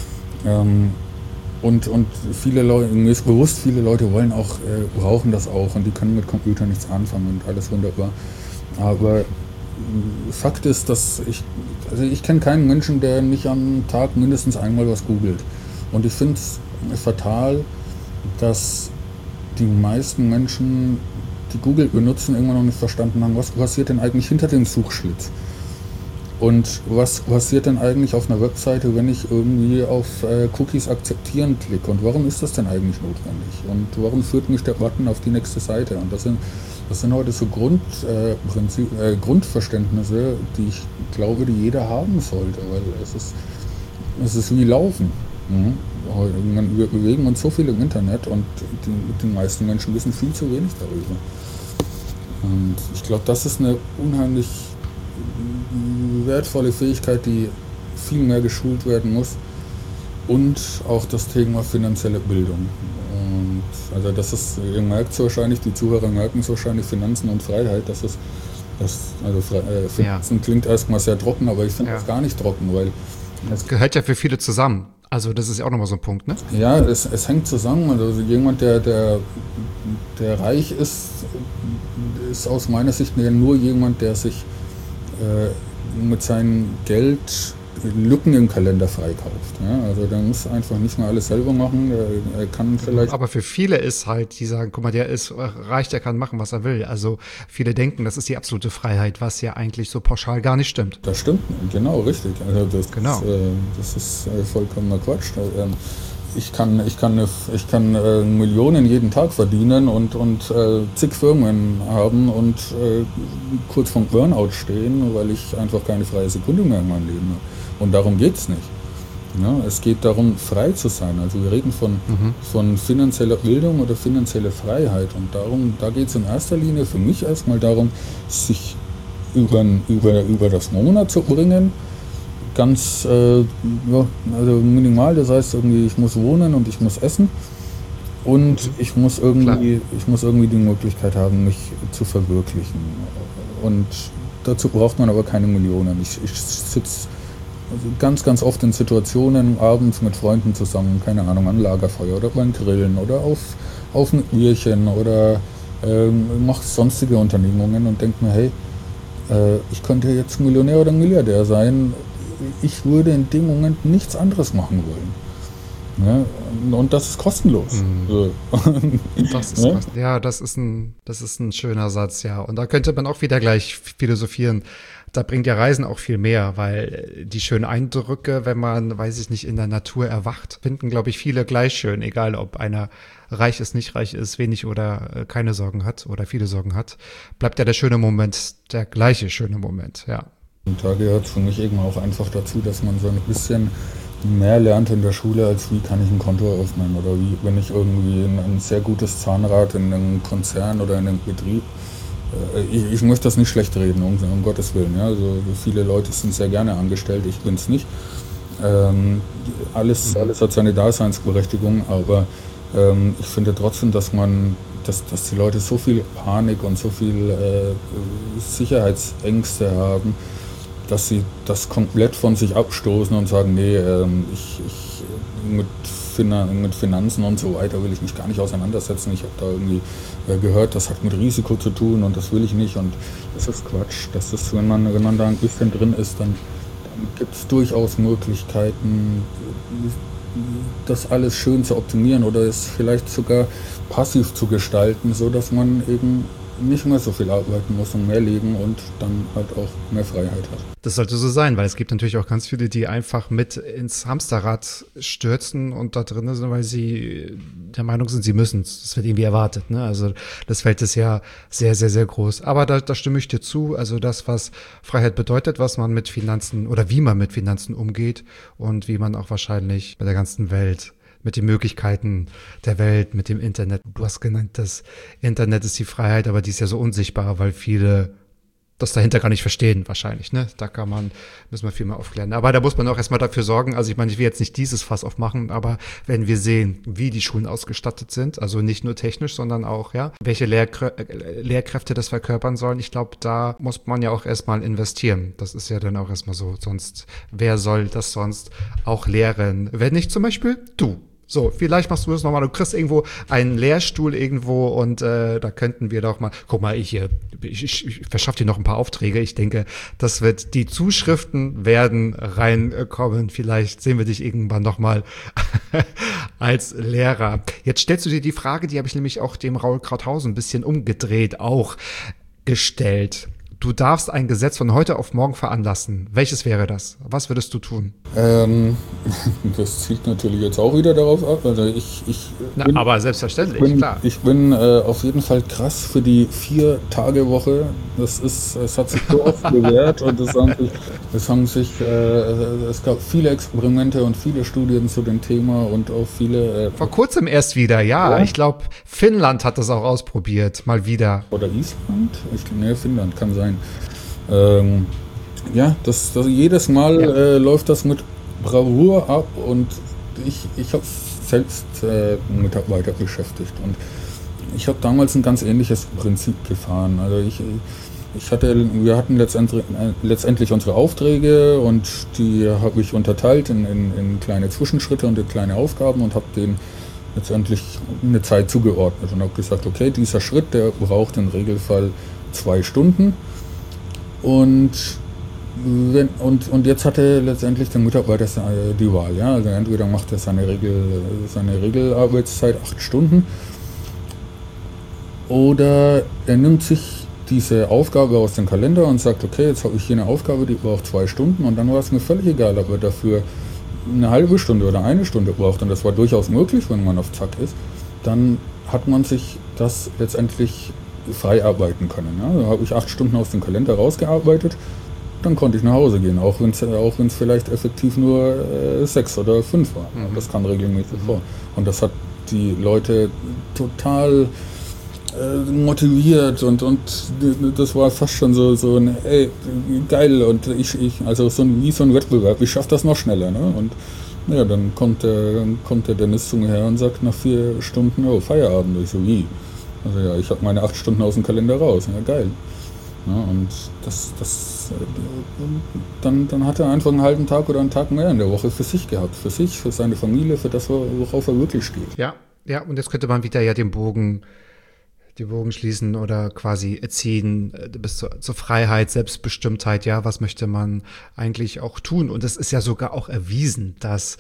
Und viele Leute, mir ist bewusst, viele Leute wollen auch, brauchen das auch und die können mit Computern nichts anfangen und alles wunderbar. Aber Fakt ist, dass ich kenne keinen Menschen, der nicht am Tag mindestens einmal was googelt. Und ich finde es fatal, dass die meisten Menschen, die Google benutzen, irgendwann noch nicht verstanden haben, was passiert denn eigentlich hinter dem Suchschlitz? Und was passiert denn eigentlich auf einer Webseite, wenn ich irgendwie auf Cookies akzeptieren klicke? Und warum ist das denn eigentlich notwendig? Und warum führt mich der Button auf die nächste Seite? Und das sind heute so Grundverständnisse, die ich glaube, die jeder haben sollte, weil es ist wie Laufen. Wir bewegen uns so viel im Internet und die meisten Menschen wissen viel zu wenig darüber. Und ich glaube, das ist eine unheimlich wertvolle Fähigkeit, die viel mehr geschult werden muss. Und auch das Thema finanzielle Bildung. Und also das ist, ihr merkt es wahrscheinlich, die Zuhörer merken es wahrscheinlich, Finanzen und Freiheit, Finanzen klingt erstmal sehr trocken, aber ich finde das gar nicht trocken, weil das gehört ja für viele zusammen. Also das ist ja auch nochmal so ein Punkt, ne? Ja, es hängt zusammen. Also jemand, der reich ist aus meiner Sicht nur jemand, der sich mit seinem Geld Lücken im Kalender freikauft. Ja? Also der muss einfach nicht mehr alles selber machen. Er kann vielleicht. Aber für viele ist halt, die sagen, guck mal, der ist reich, der kann machen, was er will. Also viele denken, das ist die absolute Freiheit, was ja eigentlich so pauschal gar nicht stimmt. Das stimmt, genau, richtig. Also das ist vollkommener Quatsch. Ich kann Millionen jeden Tag verdienen und zig Firmen haben und kurz vom Burnout stehen, weil ich einfach keine freie Sekunde mehr in meinem Leben habe. Und darum geht es nicht. Ja, es geht darum, frei zu sein. Also wir reden von finanzieller Bildung oder finanzieller Freiheit. Und da geht es in erster Linie für mich erstmal darum, sich über das Monat zu bringen. Ganz also minimal, das heißt irgendwie, ich muss wohnen und ich muss essen und ich muss irgendwie die Möglichkeit haben, mich zu verwirklichen. Und dazu braucht man aber keine Millionen. Ich sitze ganz, ganz oft in Situationen abends mit Freunden zusammen, keine Ahnung, an Lagerfeuer oder beim Grillen oder auf ein Bierchen oder mache sonstige Unternehmungen und denke mir, hey, ich könnte jetzt Millionär oder Milliardär sein. Ich würde in dem Moment nichts anderes machen wollen. Ja, und das ist kostenlos. So. Das ist das ist ein schöner Satz, ja. Und da könnte man auch wieder gleich philosophieren. Da bringt ja Reisen auch viel mehr, weil die schönen Eindrücke, wenn man, weiß ich nicht, in der Natur erwacht, finden, glaube ich, viele gleich schön, egal ob einer reich ist, nicht reich ist, wenig oder keine Sorgen hat oder viele Sorgen hat, bleibt ja der schöne Moment der gleiche schöne Moment, ja. Und da gehört für mich eben auch einfach dazu, dass man so ein bisschen mehr lernt in der Schule, als wie kann ich ein Konto eröffnen oder wie, wenn ich irgendwie ein sehr gutes Zahnrad in einem Konzern oder in einem Betrieb, ich möchte das nicht schlecht reden, um Gottes Willen. Ja? Also viele Leute sind sehr gerne angestellt, ich bin es nicht. Alles hat seine Daseinsberechtigung, aber ich finde trotzdem, dass die Leute so viel Panik und so viel Sicherheitsängste haben, dass sie das komplett von sich abstoßen und sagen, nee, mit Finanzen und so weiter will ich mich gar nicht auseinandersetzen. Ich habe da irgendwie gehört, das hat mit Risiko zu tun und das will ich nicht und das ist Quatsch. Das ist, wenn man da ein bisschen drin ist, dann gibt es durchaus Möglichkeiten, das alles schön zu optimieren oder es vielleicht sogar passiv zu gestalten, sodass man eben nicht mehr so viel arbeiten muss und mehr leben und dann halt auch mehr Freiheit hat. Das sollte so sein, weil es gibt natürlich auch ganz viele, die einfach mit ins Hamsterrad stürzen und da drin sind, weil sie der Meinung sind, sie müssen es. Das wird irgendwie erwartet, ne? Also das Feld ist ja sehr, sehr, sehr groß. Aber da stimme ich dir zu. Also das, was Freiheit bedeutet, was man mit Finanzen oder wie man mit Finanzen umgeht und wie man auch wahrscheinlich bei der ganzen Welt mit den Möglichkeiten der Welt, mit dem Internet. Du hast genannt, das Internet ist die Freiheit, aber die ist ja so unsichtbar, weil viele das dahinter gar nicht verstehen wahrscheinlich, ne? Müssen wir viel mehr aufklären. Aber da muss man auch erstmal dafür sorgen, also ich meine, ich will jetzt nicht dieses Fass aufmachen, aber wenn wir sehen, wie die Schulen ausgestattet sind, also nicht nur technisch, sondern auch, ja, welche Lehrkräfte das verkörpern sollen, ich glaube, da muss man ja auch erstmal investieren. Das ist ja dann auch erstmal so, sonst, wer soll das sonst auch lehren? Wenn nicht zum Beispiel du. So, vielleicht machst du das nochmal, du kriegst irgendwo einen Lehrstuhl irgendwo und da könnten wir doch mal, guck mal, ich verschaffe dir noch ein paar Aufträge, ich denke, die Zuschriften werden reinkommen, vielleicht sehen wir dich irgendwann nochmal als Lehrer. Jetzt stellst du dir die Frage, die habe ich nämlich auch dem Raul Krauthausen ein bisschen umgedreht auch gestellt. Du darfst ein Gesetz von heute auf morgen veranlassen. Welches wäre das? Was würdest du tun? Das zielt natürlich jetzt auch wieder darauf ab. Also aber selbstverständlich, klar. Ich bin auf jeden Fall krass für die 4-Tage-Woche. Es hat sich so oft bewährt und es gab viele Experimente und viele Studien zu dem Thema und auch viele. Vor kurzem erst wieder, ja. Ich glaube, Finnland hat das auch ausprobiert, mal wieder. Oder Island? Finnland kann sein. Jedes Mal läuft das mit Bravour ab und ich habe selbst Mitarbeiter beschäftigt und ich habe damals ein ganz ähnliches Prinzip gefahren. Also wir hatten letztendlich unsere Aufträge und die habe ich unterteilt in kleine Zwischenschritte und in kleine Aufgaben und habe denen letztendlich eine Zeit zugeordnet und habe gesagt, okay, dieser Schritt, der braucht im Regelfall 2 Stunden. Und jetzt hatte letztendlich der Mitarbeiter die Wahl. Ja? Also entweder macht er seine Regelarbeitszeit 8 Stunden oder er nimmt sich diese Aufgabe aus dem Kalender und sagt, okay, jetzt habe ich hier eine Aufgabe, die braucht 2 Stunden und dann war es mir völlig egal, ob er dafür eine halbe Stunde oder 1 Stunde braucht. Und das war durchaus möglich, wenn man auf Zack ist. Dann hat man sich das letztendlich frei arbeiten können. Ja? Da habe ich 8 Stunden aus dem Kalender rausgearbeitet, dann konnte ich nach Hause gehen, auch wenn es vielleicht effektiv nur 6 oder 5 war. Mhm. Das kam regelmäßig vor. Und das hat die Leute total motiviert und das war fast schon so ein geil und also wie so ein Wettbewerb, ich schaffe das noch schneller. Ne? Und ja, dann kommt der Dennis zu mir her und sagt nach 4 Stunden, oh, Feierabend. Ich so, wie? Also ja, ich habe meine 8 Stunden aus dem Kalender raus. Ja, geil. Ja, und dann hat er einfach einen halben Tag oder einen Tag mehr in der Woche für sich gehabt. Für sich, für seine Familie, für das, worauf er wirklich steht. Ja, und jetzt könnte man wieder ja den Bogen schließen oder quasi erziehen bis zur Freiheit, Selbstbestimmtheit. Ja, was möchte man eigentlich auch tun? Und es ist ja sogar auch erwiesen, dass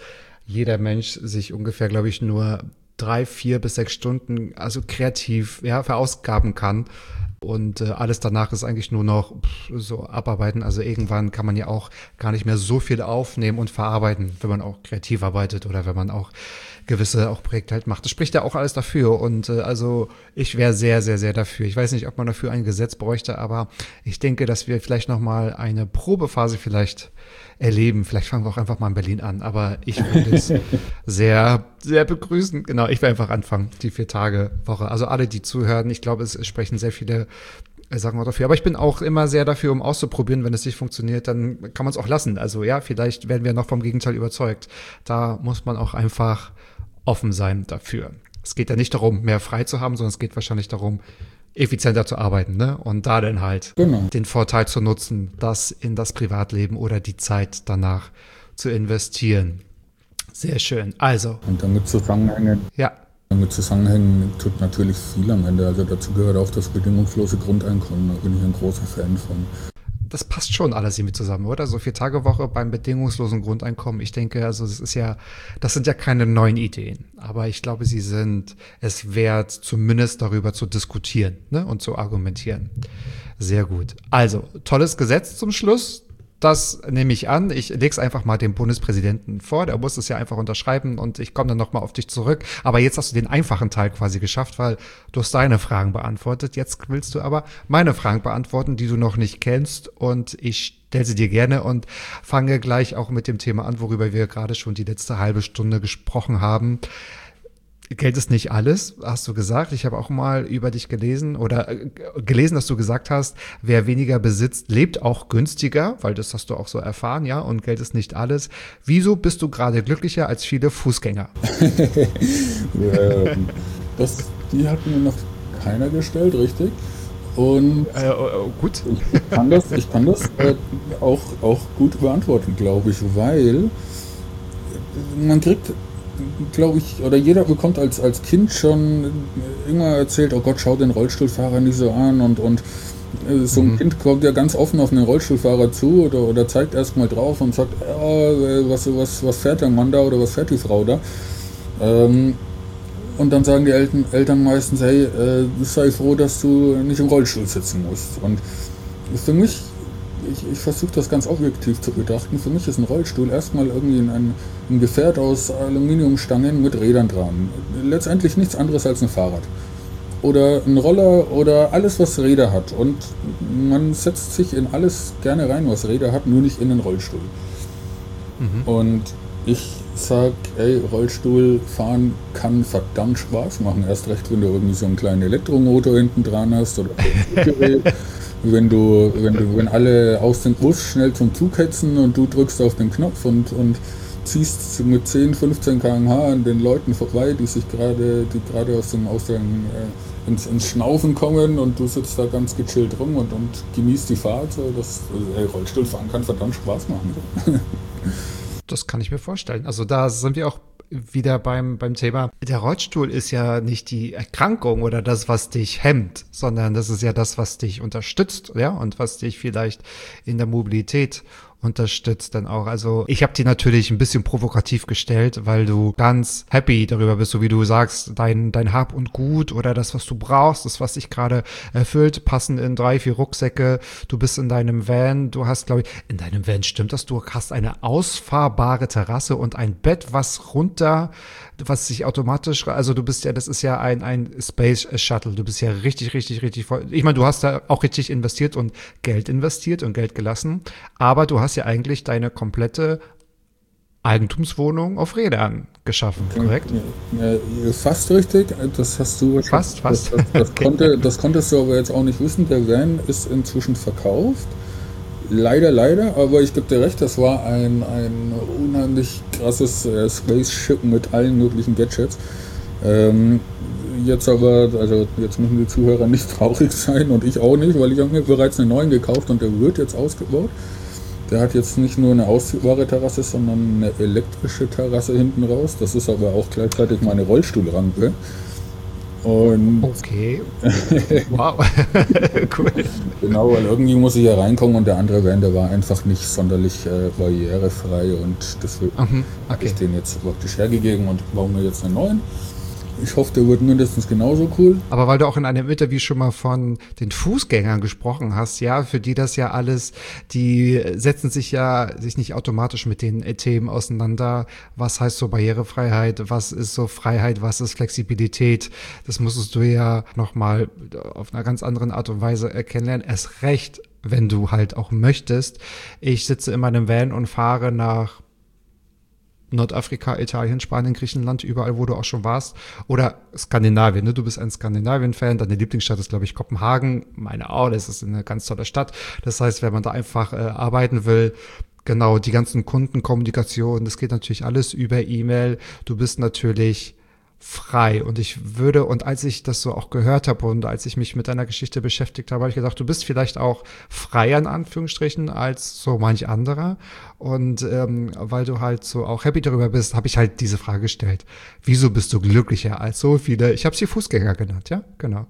jeder Mensch sich ungefähr, glaube ich, nur 3, 4 bis 6 Stunden, also kreativ, ja, verausgaben kann. Und alles danach ist eigentlich nur noch so abarbeiten. Also irgendwann kann man ja auch gar nicht mehr so viel aufnehmen und verarbeiten, wenn man auch kreativ arbeitet oder wenn man auch gewisse auch Projekte halt macht. Das spricht ja auch alles dafür. Und also ich wäre sehr, sehr, sehr dafür. Ich weiß nicht, ob man dafür ein Gesetz bräuchte, aber ich denke, dass wir vielleicht nochmal eine Probephase vielleicht erleben. Vielleicht fangen wir auch einfach mal in Berlin an. Aber ich würde es sehr, sehr begrüßen. Genau, ich will einfach anfangen, die 4-Tage-Woche. Also alle, die zuhören, ich glaube, es sprechen sehr viele sagen wir dafür. Aber ich bin auch immer sehr dafür, um auszuprobieren. Wenn es nicht funktioniert, dann kann man es auch lassen. Also ja, vielleicht werden wir noch vom Gegenteil überzeugt. Da muss man auch einfach offen sein dafür. Es geht ja nicht darum, mehr frei zu haben, sondern es geht wahrscheinlich darum, effizienter zu arbeiten, ne? Und da dann halt den Vorteil zu nutzen, das in das Privatleben oder die Zeit danach zu investieren. Sehr schön. Also. Und damit zusammenhängen. Ja. Damit zusammenhängen tut natürlich viel am Ende. Also dazu gehört auch das bedingungslose Grundeinkommen. Da bin ich ein großer Fan von. Das passt schon alles irgendwie zusammen, oder? So 4-Tage-Woche beim bedingungslosen Grundeinkommen. Ich denke, also das sind ja keine neuen Ideen. Aber ich glaube, sie sind es wert, zumindest darüber zu diskutieren, ne? Und zu argumentieren. Sehr gut. Also, tolles Gesetz zum Schluss. Das nehme ich an. Ich lege es einfach mal dem Bundespräsidenten vor. Der muss es ja einfach unterschreiben und ich komme dann nochmal auf dich zurück. Aber jetzt hast du den einfachen Teil quasi geschafft, weil du hast deine Fragen beantwortet. Jetzt willst du aber meine Fragen beantworten, die du noch nicht kennst. Und ich stelle sie dir gerne und fange gleich auch mit dem Thema an, worüber wir gerade schon die letzte halbe Stunde gesprochen haben. Geld ist nicht alles, hast du gesagt. Ich habe auch mal über dich gelesen, dass du gesagt hast, wer weniger besitzt, lebt auch günstiger, weil das hast du auch so erfahren, ja, und Geld ist nicht alles. Wieso bist du gerade glücklicher als viele Fußgänger? Die hat mir noch keiner gestellt, richtig? Und gut. Ich kann das auch gut beantworten, glaube ich, weil man kriegt, glaube ich, oder jeder bekommt als Kind schon immer erzählt, oh Gott, schau den Rollstuhlfahrer nicht so an und so ein Kind kommt ja ganz offen auf einen Rollstuhlfahrer zu oder zeigt erstmal drauf und sagt, was fährt der Mann da oder was fährt die Frau da? Und dann sagen die Eltern meistens, hey, sei froh, dass du nicht im Rollstuhl sitzen musst. Und für mich, ich versuche das ganz objektiv zu betrachten, für mich ist ein Rollstuhl erstmal irgendwie ein Gefährt aus Aluminiumstangen mit Rädern dran. Letztendlich nichts anderes als ein Fahrrad. Oder ein Roller oder alles, was Räder hat. Und man setzt sich in alles gerne rein, was Räder hat, nur nicht in den Rollstuhl. Und ich sag, ey, Rollstuhl fahren kann verdammt Spaß machen. Erst recht, wenn du irgendwie so einen kleinen Elektromotor hinten dran hast oder wenn alle aus dem Bus schnell zum Zug hetzen und du drückst auf den Knopf und ziehst mit 10, 15 km/h an den Leuten vorbei, die gerade ins Schnaufen kommen und du sitzt da ganz gechillt rum und genießt die Fahrt. So, Rollstuhlfahren kann verdammt Spaß machen. Das kann ich mir vorstellen. Also da sind wir auch wieder beim Thema. Der Rollstuhl ist ja nicht die Erkrankung oder das, was dich hemmt, sondern das ist ja das, was dich unterstützt, ja, und was dich vielleicht in der Mobilität unterstützt dann auch. Also ich habe die natürlich ein bisschen provokativ gestellt, weil du ganz happy darüber bist, so wie du sagst, dein Hab und Gut oder das, was du brauchst, das, was dich gerade erfüllt, passen in 3, 4 Rucksäcke. Du bist in deinem Van, du hast, glaube ich, in deinem Van stimmt das, du hast eine ausfahrbare Terrasse und ein Bett, was sich automatisch, also du bist ja, das ist ja ein Space Shuttle, du bist ja richtig, richtig, richtig voll. Ich meine, du hast da auch richtig investiert und Geld gelassen, aber du hast ja eigentlich deine komplette Eigentumswohnung auf Rädern geschaffen, korrekt? Ja, fast richtig, das hast du... Fast. Das konntest du aber jetzt auch nicht wissen, der Van ist inzwischen verkauft. Leider, aber ich gebe dir recht, das war ein unheimlich krasses Spaceship mit allen möglichen Gadgets. Jetzt müssen die Zuhörer nicht traurig sein und ich auch nicht, weil ich habe mir bereits einen neuen gekauft und der wird jetzt ausgebaut. Der hat jetzt nicht nur eine ausziehbare Terrasse, sondern eine elektrische Terrasse hinten raus. Das ist aber auch gleichzeitig meine Rollstuhlrampe. Und Okay. Wow. Cool. genau, weil irgendwie muss ich ja reinkommen und der andere Van, der war einfach nicht sonderlich barrierefrei und deswegen habe Okay. ich den jetzt praktisch hergegeben und baue mir jetzt einen neuen. Ich hoffe, der wird mindestens genauso cool. Aber weil du auch in einem Interview schon mal von den Fußgängern gesprochen hast, ja, für die das ja alles, die setzen sich nicht automatisch mit den Themen auseinander. Was heißt so Barrierefreiheit? Was ist so Freiheit? Was ist Flexibilität? Das musstest du ja nochmal auf einer ganz anderen Art und Weise kennenlernen. Erst recht, wenn du halt auch möchtest. Ich sitze in meinem Van und fahre nach Nordafrika, Italien, Spanien, Griechenland, überall, wo du auch schon warst. Oder Skandinavien, ne? Du bist ein Skandinavien-Fan, deine Lieblingsstadt ist, glaube ich, Kopenhagen. Meine auch, das ist eine ganz tolle Stadt. Das heißt, wenn man da einfach arbeiten will, genau, die ganzen Kundenkommunikation, das geht natürlich alles über E-Mail. Du bist natürlich frei. Und als ich das so auch gehört habe und als ich mich mit deiner Geschichte beschäftigt habe ich gedacht, du bist vielleicht auch freier in Anführungsstrichen als so manch anderer. Und weil du halt so auch happy darüber bist, habe ich halt diese Frage gestellt. Wieso bist du glücklicher als so viele? Ich habe sie Fußgänger genannt, ja? Genau.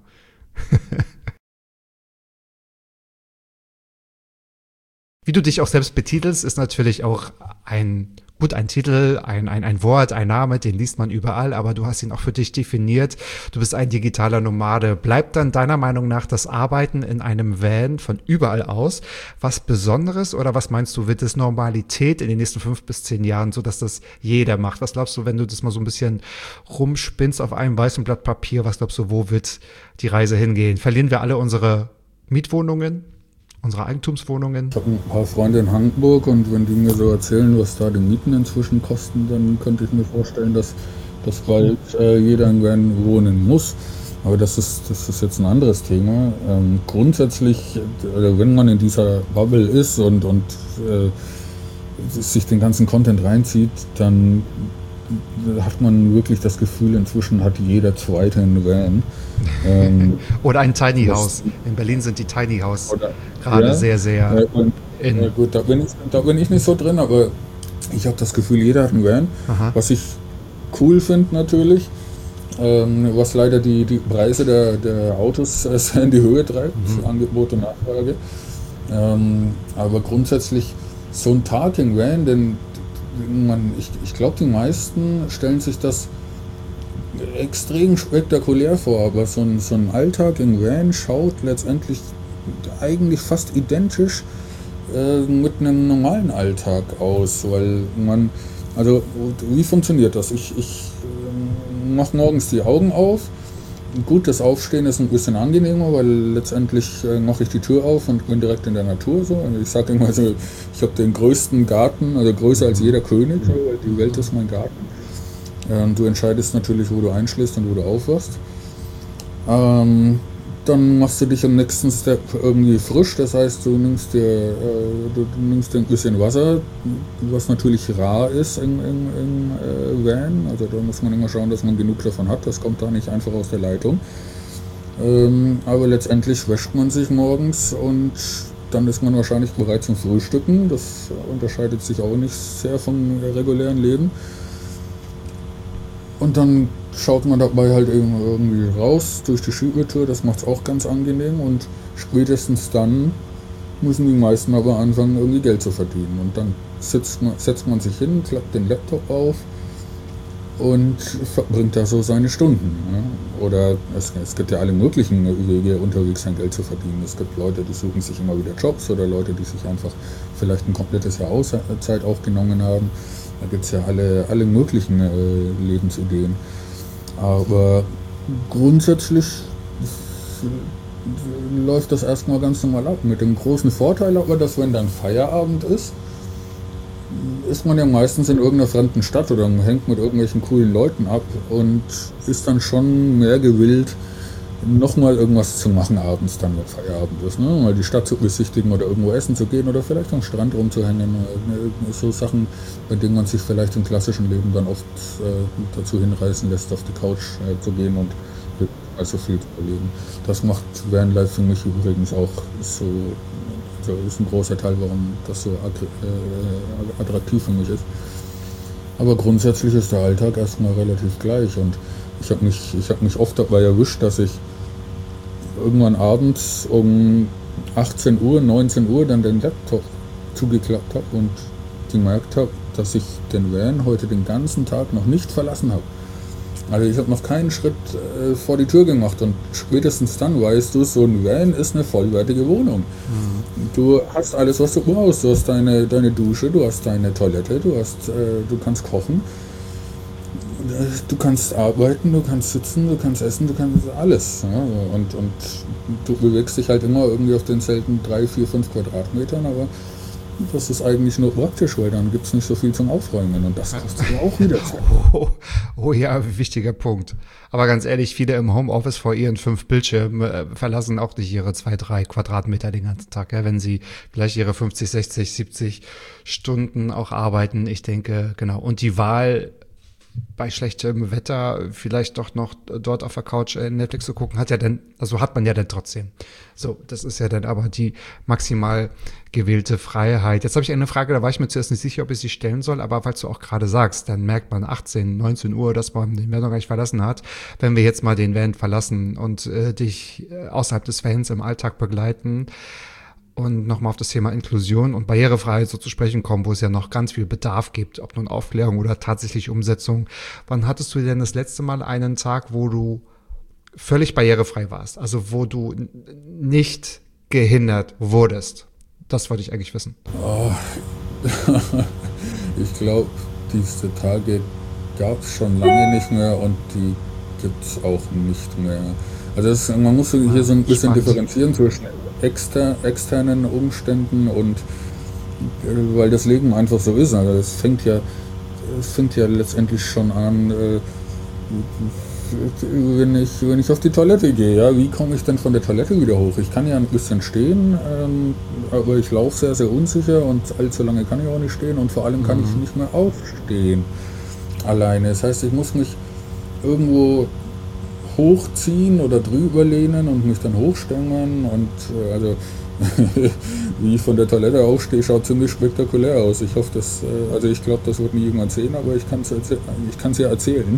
Wie du dich auch selbst betitelst, ist natürlich auch ein Titel, ein Wort, ein Name, den liest man überall, aber du hast ihn auch für dich definiert. Du bist ein digitaler Nomade. Bleibt dann deiner Meinung nach das Arbeiten in einem Van von überall aus was Besonderes oder was meinst du, wird es Normalität in den nächsten 5 bis 10 Jahren, so dass das jeder macht? Was glaubst du, wenn du das mal so ein bisschen rumspinnst auf einem weißen Blatt Papier, was glaubst du, wo wird die Reise hingehen? Verlieren wir alle unsere Mietwohnungen? Unsere Eigentumswohnungen? Ich habe ein paar Freunde in Hamburg und wenn die mir so erzählen, was da die Mieten inzwischen kosten, dann könnte ich mir vorstellen, dass bald jeder in Van wohnen muss. Aber das ist jetzt ein anderes Thema. Grundsätzlich, wenn man in dieser Bubble ist und sich den ganzen Content reinzieht, dann hat man wirklich das Gefühl, inzwischen hat jeder Zweite einen Van. Oder ein Tiny House. In Berlin sind die Tiny House gerade sehr, sehr in. Gut, da bin ich nicht so drin, aber ich habe das Gefühl, jeder hat einen Van. Aha. Was ich cool finde natürlich, was leider die Preise der Autos sehr in die Höhe treibt, Angebot und Nachfrage. Aber grundsätzlich so ein Tag im Van, denn ich glaube, die meisten stellen sich das extrem spektakulär vor, aber so ein Alltag im Van schaut letztendlich eigentlich fast identisch mit einem normalen Alltag aus, weil also wie funktioniert das? Ich mache morgens die Augen auf. Gut, das Aufstehen ist ein bisschen angenehmer, weil letztendlich mache ich die Tür auf und bin direkt in der Natur. So. Ich sage immer so, ich habe den größten Garten, also größer als jeder König, so, weil die Welt ist mein Garten. Du entscheidest natürlich, wo du einschläfst und wo du aufwachst. Dann machst du dich am nächsten Step irgendwie frisch, das heißt, du nimmst dir ein bisschen Wasser, was natürlich rar ist im Van, also da muss man immer schauen, dass man genug davon hat, das kommt da nicht einfach aus der Leitung. Aber letztendlich wäscht man sich morgens und dann ist man wahrscheinlich bereit zum Frühstücken, das unterscheidet sich auch nicht sehr vom regulären Leben. Und dann schaut man dabei halt irgendwie raus durch die Schiebetür, das macht es auch ganz angenehm und spätestens dann müssen die meisten aber anfangen, irgendwie Geld zu verdienen. Und dann setzt man sich hin, klappt den Laptop auf und verbringt da so seine Stunden. Ja. Oder es gibt ja alle möglichen Wege, unterwegs sein Geld zu verdienen. Es gibt Leute, die suchen sich immer wieder Jobs oder Leute, die sich einfach vielleicht ein komplettes Jahr Auszeit aufgenommen haben. Da gibt es ja alle möglichen Lebensideen. Aber grundsätzlich läuft das erstmal ganz normal ab. Mit dem großen Vorteil aber, dass wenn dann Feierabend ist man ja meistens in irgendeiner fremden Stadt oder man hängt mit irgendwelchen coolen Leuten ab und ist dann schon mehr gewillt, nochmal irgendwas zu machen abends dann, wenn Feierabend ist. Ne? Mal die Stadt zu besichtigen oder irgendwo essen zu gehen oder vielleicht am Strand rumzuhängen. So Sachen, bei denen man sich vielleicht im klassischen Leben dann oft dazu hinreißen lässt, auf die Couch zu gehen und also viel zu erleben. Das macht Vanlife für mich übrigens auch so, also ist ein großer Teil, warum das so attraktiv für mich ist. Aber grundsätzlich ist der Alltag erstmal relativ gleich und Ich hab mich oft dabei erwischt, dass ich irgendwann abends um 18 Uhr, 19 Uhr dann den Laptop zugeklappt habe und gemerkt habe, dass ich den Van heute den ganzen Tag noch nicht verlassen habe. Also ich habe noch keinen Schritt vor die Tür gemacht und spätestens dann weißt du, so ein Van ist eine vollwertige Wohnung. Du hast alles, was du brauchst. Du hast deine Dusche, du hast deine Toilette, du kannst kochen, du kannst arbeiten, du kannst sitzen, du kannst essen, du kannst alles. Ja? Und du bewegst dich halt immer irgendwie auf den selten 3, 4, 5 Quadratmetern, aber das ist eigentlich nur praktisch, weil dann gibt es nicht so viel zum Aufräumen und das kostet ja auch wieder Zeit. Oh ja, wichtiger Punkt. Aber ganz ehrlich, viele im Homeoffice vor ihren 5 Bildschirmen verlassen auch nicht ihre 2, 3 Quadratmeter den ganzen Tag, ja, wenn sie vielleicht ihre 50, 60, 70 Stunden auch arbeiten. Ich denke, genau. Und die Wahl bei schlechtem Wetter vielleicht doch noch dort auf der Couch Netflix zu gucken, hat man ja dann trotzdem. So, das ist ja dann aber die maximal gewählte Freiheit. Jetzt habe ich eine Frage, da war ich mir zuerst nicht sicher, ob ich sie stellen soll, aber falls du auch gerade sagst, dann merkt man 18, 19 Uhr, dass man den Van noch gar nicht verlassen hat. Wenn wir jetzt mal den Van verlassen und dich außerhalb des Vans im Alltag begleiten, und nochmal auf das Thema Inklusion und Barrierefreiheit so zu sprechen kommen, wo es ja noch ganz viel Bedarf gibt, ob nun Aufklärung oder tatsächlich Umsetzung. Wann hattest du denn das letzte Mal einen Tag, wo du völlig barrierefrei warst? Also wo du nicht gehindert wurdest? Das wollte ich eigentlich wissen. Oh. Ich glaube, diese Tage gab es schon lange nicht mehr und die gibt es auch nicht mehr. Also man muss hier so ein bisschen differenzieren zwischen externen Umständen und weil das Leben einfach so ist. Also es fängt ja letztendlich schon an, wenn ich auf die Toilette gehe. Ja, wie komme ich denn von der Toilette wieder hoch? Ich kann ja ein bisschen stehen, aber ich laufe sehr, sehr unsicher und allzu lange kann ich auch nicht stehen und vor allem kann ich nicht mehr aufstehen alleine. Das heißt, ich muss mich irgendwo hochziehen oder drüber lehnen und mich dann hochstellen und also wie ich von der Toilette aufstehe, schaut ziemlich spektakulär aus. Ich hoffe, ich glaube, das wird nie jemand sehen, aber ich kann es ja erzählen.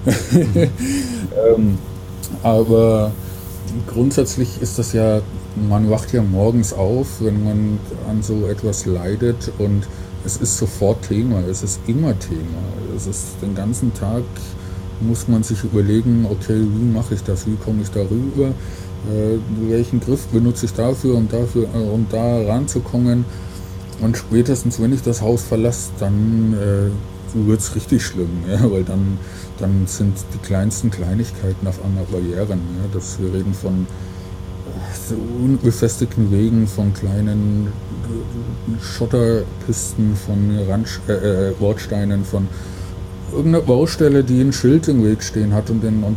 Aber grundsätzlich ist das ja, man wacht ja morgens auf, wenn man an so etwas leidet und es ist sofort Thema, es ist immer Thema. Es ist den ganzen Tag muss man sich überlegen, okay, wie mache ich das, wie komme ich darüber, welchen Griff benutze ich dafür, um da ranzukommen. Und spätestens, wenn ich das Haus verlasse, dann wird es richtig schlimm, ja, weil dann sind die kleinsten Kleinigkeiten auf einmal Barrieren. Ja, wir reden von unbefestigten Wegen, von kleinen Schotterpisten, von Bordsteinen, von irgendeine Baustelle, die ein Schild im Weg stehen hat und den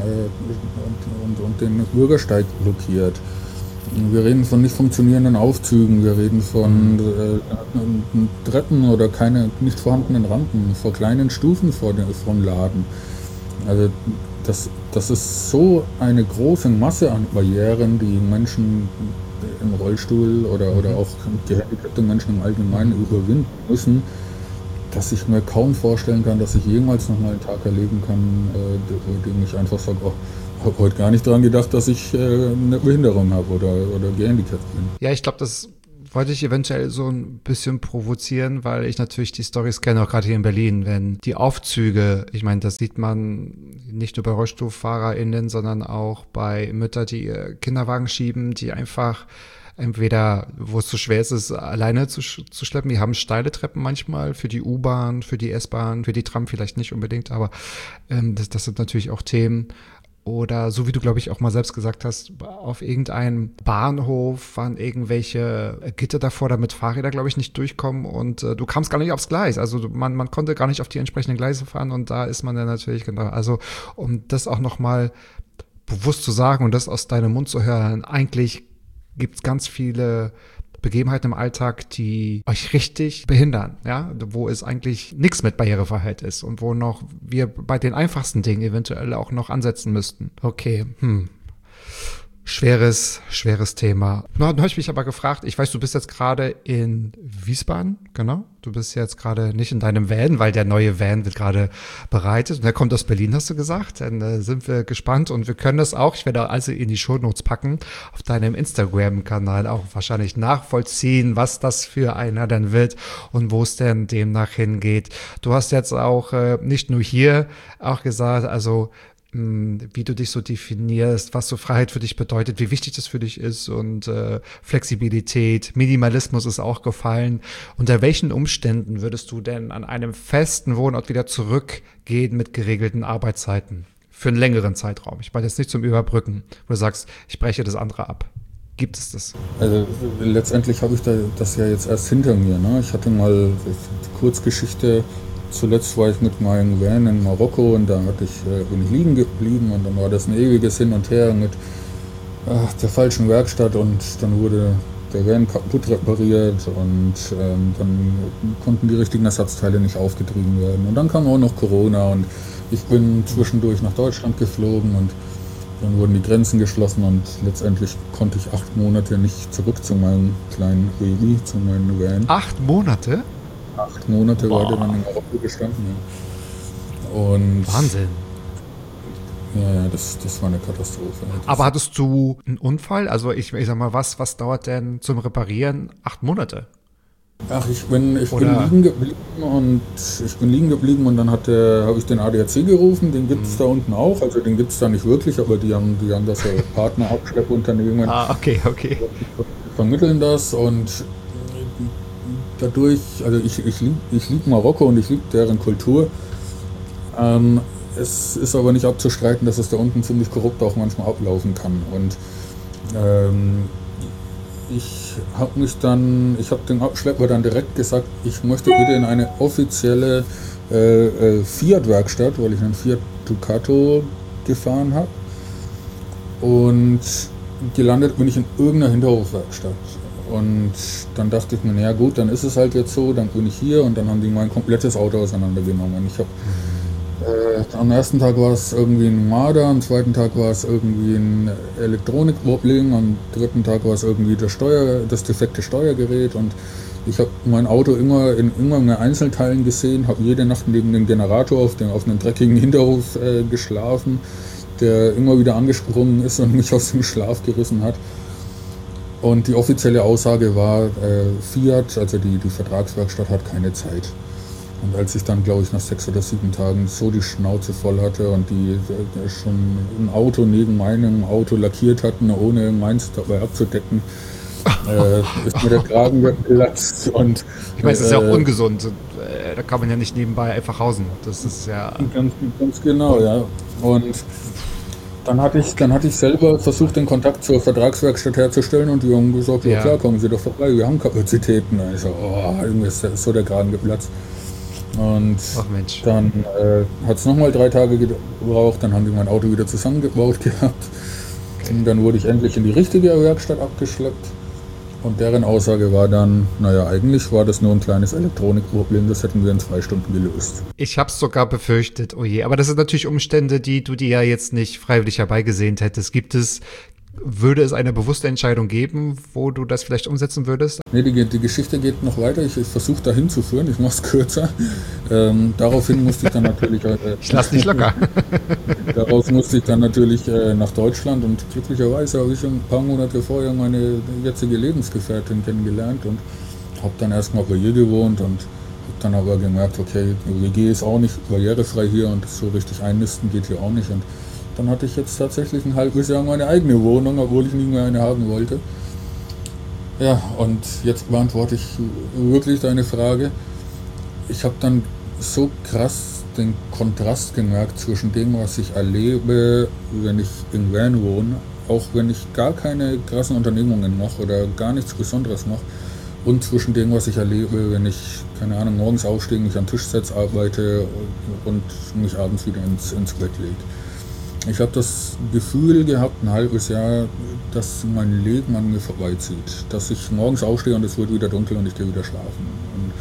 Bürgersteig blockiert. Wir reden von nicht funktionierenden Aufzügen, wir reden von Treppen oder nicht vorhandenen Rampen, vor kleinen Stufen vom Laden. Also das ist so eine große Masse an Barrieren, die Menschen im Rollstuhl oder auch gehandicapte Menschen im Allgemeinen überwinden müssen, dass ich mir kaum vorstellen kann, dass ich jemals noch mal einen Tag erleben kann, bei dem ich einfach sage, ich habe heute gar nicht daran gedacht, dass ich eine Behinderung habe oder gehandicapt bin. Ja, ich glaube, das wollte ich eventuell so ein bisschen provozieren, weil ich natürlich die Storys kenne, auch gerade hier in Berlin, wenn die Aufzüge, ich meine, das sieht man nicht nur bei RollstuhlfahrerInnen, sondern auch bei Müttern, die Kinderwagen schieben, die einfach entweder, wo es zu schwer ist, es alleine zu schleppen. Die haben steile Treppen manchmal für die U-Bahn, für die S-Bahn, für die Tram vielleicht nicht unbedingt, aber das sind natürlich auch Themen. Oder so wie du, glaube ich, auch mal selbst gesagt hast, auf irgendeinem Bahnhof waren irgendwelche Gitter davor, damit Fahrräder, glaube ich, nicht durchkommen und du kamst gar nicht aufs Gleis. Also man konnte gar nicht auf die entsprechenden Gleise fahren und da ist man dann natürlich, genau, also um das auch nochmal bewusst zu sagen und das aus deinem Mund zu hören, eigentlich gibt es ganz viele Begebenheiten im Alltag, die euch richtig behindern, ja, wo es eigentlich nichts mit Barrierefreiheit ist und wo noch wir bei den einfachsten Dingen eventuell auch noch ansetzen müssten. Okay, Schweres Thema. Dann habe ich mich aber gefragt, ich weiß, du bist jetzt gerade in Wiesbaden, genau. Du bist jetzt gerade nicht in deinem Van, weil der neue Van wird gerade bereitet. Und der kommt aus Berlin, hast du gesagt. Dann sind wir gespannt und wir können das auch, ich werde also in die Shownotes packen, auf deinem Instagram-Kanal auch wahrscheinlich nachvollziehen, was das für einer dann wird und wo es denn demnach hingeht. Du hast jetzt auch nicht nur hier auch gesagt, also wie du dich so definierst, was so Freiheit für dich bedeutet, wie wichtig das für dich ist und Flexibilität, Minimalismus ist auch gefallen. Unter welchen Umständen würdest du denn an einem festen Wohnort wieder zurückgehen mit geregelten Arbeitszeiten für einen längeren Zeitraum? Ich meine jetzt nicht zum Überbrücken, wo du sagst, ich breche das andere ab. Gibt es das? Also letztendlich habe ich das ja jetzt erst hinter mir. Ne? Ich hatte mal die Kurzgeschichte. Zuletzt war ich mit meinem Van in Marokko und da bin ich liegen geblieben und dann war das ein ewiges Hin und Her mit der falschen Werkstatt und dann wurde der Van kaputt repariert und dann konnten die richtigen Ersatzteile nicht aufgetrieben werden. Und dann kam auch noch Corona und ich bin zwischendurch nach Deutschland geflogen und dann wurden die Grenzen geschlossen und letztendlich konnte ich 8 Monate nicht zurück zu meinem kleinen Baby, zu meinem Van. 8 Monate? 8 Monate war der dann in Marokko gestanden. Ja. Und Wahnsinn. Ja, das war eine Katastrophe. Aber hattest du einen Unfall? Also ich sag mal, was dauert denn zum Reparieren 8 Monate? Ach, ich bin liegen geblieben und dann habe ich den ADAC gerufen, den gibt es da unten auch, also den gibt es da nicht wirklich, aber die haben das ja Partnerabschleppunternehmen. Okay. Die vermitteln das und dadurch, also ich liebe Marokko und ich liebe deren Kultur. Es ist aber nicht abzustreiten, dass es da unten ziemlich korrupt auch manchmal ablaufen kann. Und ich habe dem Abschlepper dann direkt gesagt, ich möchte bitte in eine offizielle Fiat-Werkstatt, weil ich einen Fiat Ducato gefahren habe. Und gelandet bin ich in irgendeiner Hinterhofwerkstatt. Und dann dachte ich mir, naja gut, dann ist es halt jetzt so, dann bin ich hier und dann haben die mein komplettes Auto auseinandergenommen. Ich habe am ersten Tag war es irgendwie ein Marder, am zweiten Tag war es irgendwie ein Elektronikproblem, am dritten Tag war es irgendwie das defekte Steuergerät und ich habe mein Auto immer in Einzelteilen gesehen, habe jede Nacht neben dem Generator auf einem dreckigen Hinterhof geschlafen, der immer wieder angesprungen ist und mich aus dem Schlaf gerissen hat. Und die offizielle Aussage war, Fiat, also die Vertragswerkstatt, hat keine Zeit. Und als ich dann, glaube ich, nach 6 oder 7 Tagen so die Schnauze voll hatte und die schon ein Auto neben meinem Auto lackiert hatten, ohne meins dabei abzudecken, ist mir der Kragen geplatzt. Und, ich meine, das ist ja auch ungesund. Da kann man ja nicht nebenbei einfach hausen. Das ist ja... Ganz genau, ja. Und dann hatte ich selber versucht, den Kontakt zur Vertragswerkstatt herzustellen und die haben gesagt, ja klar, kommen Sie doch vorbei, wir haben Kapazitäten. Und ich so, irgendwie ist so der Kragen geplatzt. Und dann hat es nochmal 3 Tage gebraucht, dann haben die mein Auto wieder zusammengebaut gehabt. Okay. Und dann wurde ich endlich in die richtige Werkstatt abgeschleppt. Und deren Aussage war dann, naja, eigentlich war das nur ein kleines Elektronikproblem, das hätten wir in 2 Stunden gelöst. Ich hab's sogar befürchtet, oh je. Aber das sind natürlich Umstände, die du dir ja jetzt nicht freiwillig herbeigesehnt hättest. Würde es eine bewusste Entscheidung geben, wo du das vielleicht umsetzen würdest? Nee, die Geschichte geht noch weiter. Ich versuche dahin zu führen, ich mache es kürzer. Daraufhin musste ich dann natürlich... ich lass nicht locker. Darauf musste ich dann natürlich nach Deutschland und glücklicherweise habe ich ein paar Monate vorher meine jetzige Lebensgefährtin kennengelernt und habe dann erstmal bei ihr gewohnt und habe dann aber gemerkt, okay, WG ist auch nicht barrierefrei hier und so richtig einnisten geht hier auch nicht. Und dann hatte ich jetzt tatsächlich ein halbes Jahr meine eigene Wohnung, obwohl ich nie mehr eine haben wollte. Ja, und jetzt beantworte ich wirklich deine Frage. Ich habe dann so krass den Kontrast gemerkt zwischen dem, was ich erlebe, wenn ich im Van wohne, auch wenn ich gar keine krassen Unternehmungen mache oder gar nichts Besonderes mache, und zwischen dem, was ich erlebe, wenn ich, keine Ahnung, morgens aufstehe, mich an den Tisch setze, arbeite und mich abends wieder ins Bett lege. Ich habe das Gefühl gehabt, ein halbes Jahr, dass mein Leben an mir vorbeizieht. Dass ich morgens aufstehe und es wird wieder dunkel und ich gehe wieder schlafen. Und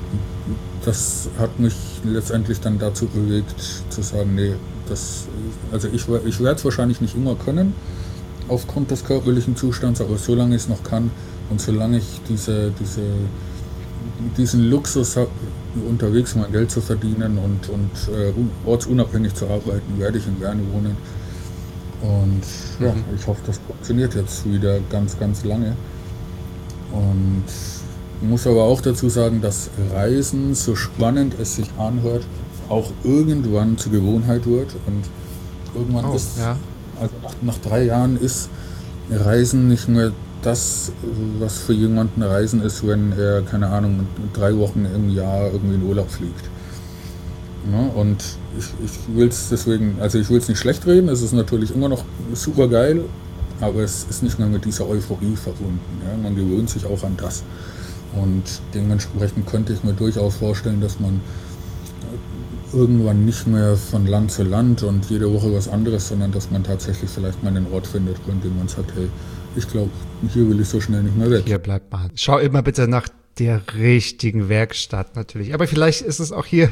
das hat mich letztendlich dann dazu bewegt, zu sagen, nee, also ich werde es wahrscheinlich nicht immer können, aufgrund des körperlichen Zustands, aber solange ich es noch kann und solange ich diesen Luxus habe, unterwegs mein Geld zu verdienen und ortsunabhängig zu arbeiten, werde ich in Bern wohnen. Und ja, ich hoffe, das funktioniert jetzt wieder ganz, ganz lange. Und muss aber auch dazu sagen, dass Reisen, so spannend es sich anhört, auch irgendwann zur Gewohnheit wird. Und irgendwann also nach 3 Jahren ist Reisen nicht mehr das, was für jemanden Reisen ist, wenn er, keine Ahnung, 3 Wochen im Jahr irgendwie in Urlaub fliegt. Ja, und ich will es deswegen, also ich will es nicht schlecht reden, es ist natürlich immer noch super geil, aber es ist nicht mehr mit dieser Euphorie verbunden. Ja? Man gewöhnt sich auch an das. Und dementsprechend könnte ich mir durchaus vorstellen, dass man irgendwann nicht mehr von Land zu Land und jede Woche was anderes, sondern dass man tatsächlich vielleicht mal einen Ort findet, von dem man sagt, hey, ich glaube, hier will ich so schnell nicht mehr weg. Hier bleibt man. Schau immer bitte nach der richtigen Werkstatt natürlich. Aber vielleicht ist es auch hier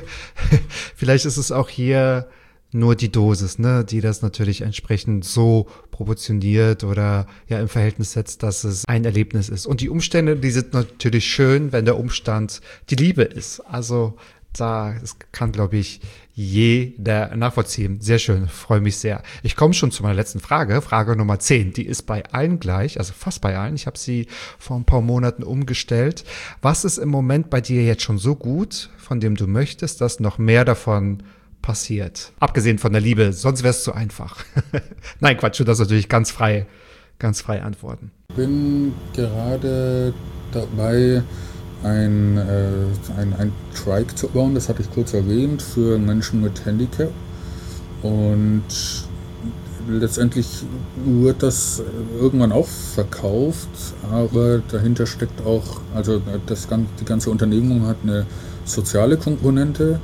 nur die Dosis, ne, die das natürlich entsprechend so proportioniert oder ja im Verhältnis setzt, dass es ein Erlebnis ist. Und die Umstände, die sind natürlich schön, wenn der Umstand die Liebe ist. Also das kann, glaube ich, jeder nachvollziehen. Sehr schön, freue mich sehr. Ich komme schon zu meiner letzten Frage, Frage Nummer 10. Die ist bei allen gleich, also fast bei allen. Ich habe sie vor ein paar Monaten umgestellt. Was ist im Moment bei dir jetzt schon so gut, von dem du möchtest, dass noch mehr davon passiert? Abgesehen von der Liebe, sonst wäre es zu einfach. Nein, Quatsch, du darfst natürlich ganz frei antworten. Ich bin gerade dabei, ein Trike zu bauen, das hatte ich kurz erwähnt, für Menschen mit Handicap. Und letztendlich wird das irgendwann auch verkauft, aber dahinter steckt auch, also die ganze Unternehmung hat eine soziale Komponente.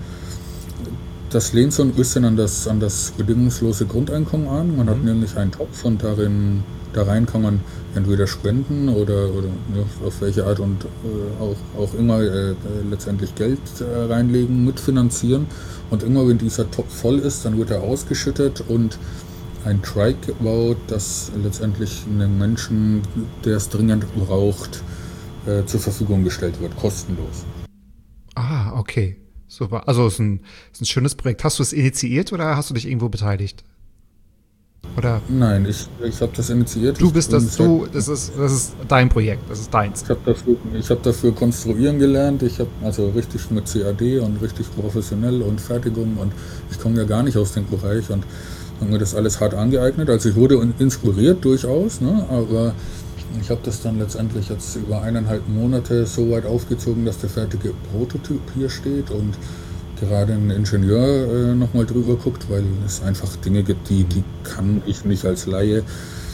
Das lehnt so ein bisschen an das bedingungslose Grundeinkommen an. Man hat nämlich einen Topf und da rein kann man entweder spenden oder ja, auf welche Art und auch immer letztendlich Geld reinlegen, mitfinanzieren. Und immer wenn dieser Topf voll ist, dann wird er ausgeschüttet und ein Trike gebaut, das letztendlich einem Menschen, der es dringend braucht, zur Verfügung gestellt wird, kostenlos. Ah, okay. Super. Also es ist ein schönes Projekt. Hast du es initiiert oder hast du dich irgendwo beteiligt? Oder? Nein, ich habe das initiiert. Das ist dein Projekt, das ist deins. Ich habe dafür konstruieren gelernt. Ich habe also richtig mit CAD und richtig professionell und Fertigung und ich komme ja gar nicht aus dem Bereich und habe mir das alles hart angeeignet. Also ich wurde inspiriert durchaus, ne, aber ich habe das dann letztendlich jetzt über 1,5 Monate so weit aufgezogen, dass der fertige Prototyp hier steht und gerade ein Ingenieur nochmal drüber guckt, weil es einfach Dinge gibt, die kann ich nicht als Laie.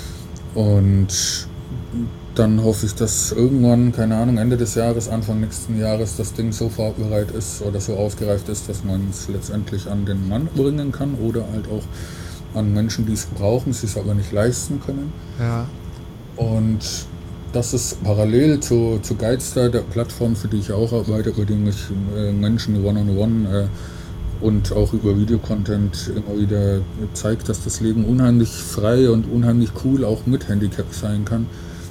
Und dann hoffe ich, dass irgendwann, keine Ahnung, Ende des Jahres, Anfang nächsten Jahres das Ding so fahrbereit ist oder so ausgereift ist, dass man es letztendlich an den Mann bringen kann oder halt auch an Menschen, die es brauchen, sie es aber nicht leisten können. Ja. Und das ist parallel zu Guidestar, der Plattform, für die ich auch arbeite, bei dem ich Menschen one-on-one und auch über Videocontent immer wieder zeigt, dass das Leben unheimlich frei und unheimlich cool auch mit Handicap sein kann.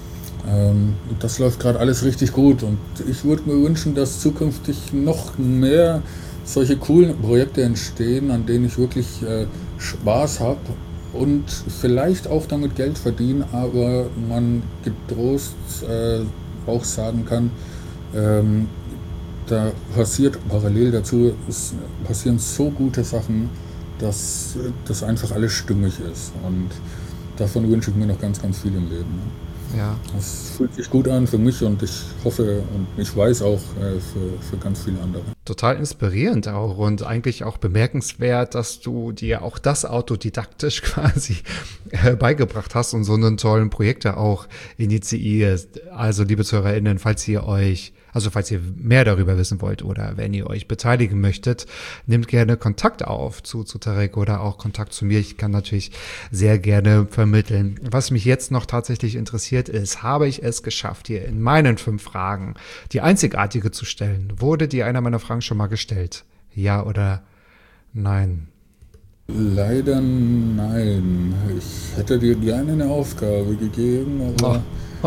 Das läuft gerade alles richtig gut und ich würde mir wünschen, dass zukünftig noch mehr solche coolen Projekte entstehen, an denen ich wirklich Spaß habe und vielleicht auch damit Geld verdienen, aber man getrost auch sagen kann, da passiert parallel dazu, es passieren so gute Sachen, dass das einfach alles stimmig ist und davon wünsche ich mir noch ganz, ganz viel im Leben. Ne? Ja. Das fühlt sich gut an für mich und ich hoffe und ich weiß auch für ganz viele andere. Total inspirierend auch und eigentlich auch bemerkenswert, dass du dir auch das autodidaktisch quasi beigebracht hast und so einen tollen Projekte auch initiierst. Also liebe ZuhörerInnen, falls ihr mehr darüber wissen wollt oder wenn ihr euch beteiligen möchtet, nehmt gerne Kontakt auf zu Tarek oder auch Kontakt zu mir. Ich kann natürlich sehr gerne vermitteln. Was mich jetzt noch tatsächlich interessiert ist, habe ich es geschafft, hier in meinen 5 Fragen die einzigartige zu stellen? Wurde dir einer meiner Fragen schon mal gestellt? Ja oder nein? Leider nein. Ich hätte dir gerne eine Aufgabe gegeben, aber...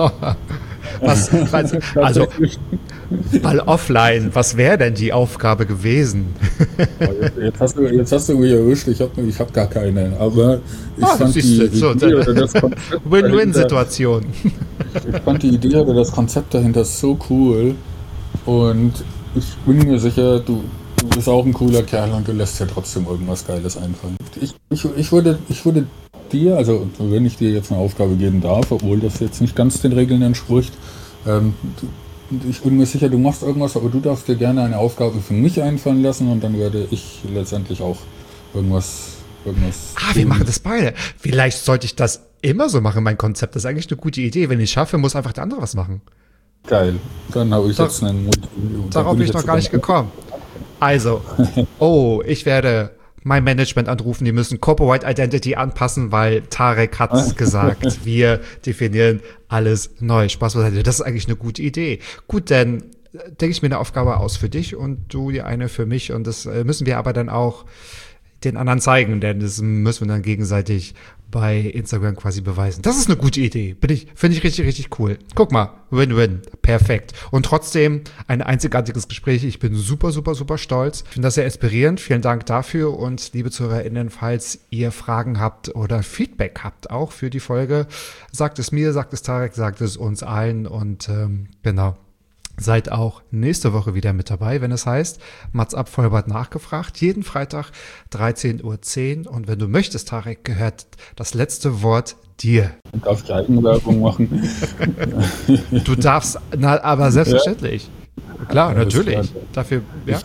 Also, mal offline, was wäre denn die Aufgabe gewesen? Jetzt hast du mich erwischt, ich hab gar keine, aber ich fand die Idee oder das Konzept Win-Win-Situation. Ich fand die Idee oder das Konzept dahinter so cool und ich bin mir sicher, du bist auch ein cooler Kerl und du lässt dir trotzdem irgendwas Geiles einfallen. Ich würde dir, also wenn ich dir jetzt eine Aufgabe geben darf, obwohl das jetzt nicht ganz den Regeln entspricht, ich bin mir sicher, du machst irgendwas, aber du darfst dir gerne eine Aufgabe für mich einfallen lassen und dann werde ich letztendlich auch irgendwas wir machen das beide. Vielleicht sollte ich das immer so machen, mein Konzept. Das ist eigentlich eine gute Idee. Wenn ich es schaffe, muss einfach der andere was machen. Geil. Dann habe ich jetzt einen Mut. Darauf bin ich noch gar nicht gekommen. Also, ich werde mein Management anrufen, die müssen Corporate Identity anpassen, weil Tarek hat gesagt, wir definieren alles neu. Spaß beiseite. Das ist eigentlich eine gute Idee. Gut, dann denke ich mir eine Aufgabe aus für dich und du dir eine für mich und das müssen wir aber dann auch den anderen zeigen, denn das müssen wir dann gegenseitig bei Instagram quasi beweisen. Das ist eine gute Idee. Finde ich richtig, richtig cool. Guck mal, Win-Win. Perfekt. Und trotzdem ein einzigartiges Gespräch. Ich bin super, super, super stolz. Ich finde das sehr inspirierend. Vielen Dank dafür. Und liebe ZuhörerInnen, falls ihr Fragen habt oder Feedback habt auch für die Folge, sagt es mir, sagt es Tarek, sagt es uns allen. Und genau. Seid auch nächste Woche wieder mit dabei, wenn es heißt, Mats ab, Vollbart nachgefragt. Jeden Freitag 13:10 Uhr. Und wenn du möchtest, Tarek, gehört das letzte Wort dir. Darf ich Eigenwerbung machen? Du darfst, aber selbstverständlich. Ja. Klar, natürlich. Klar. Dafür, ja.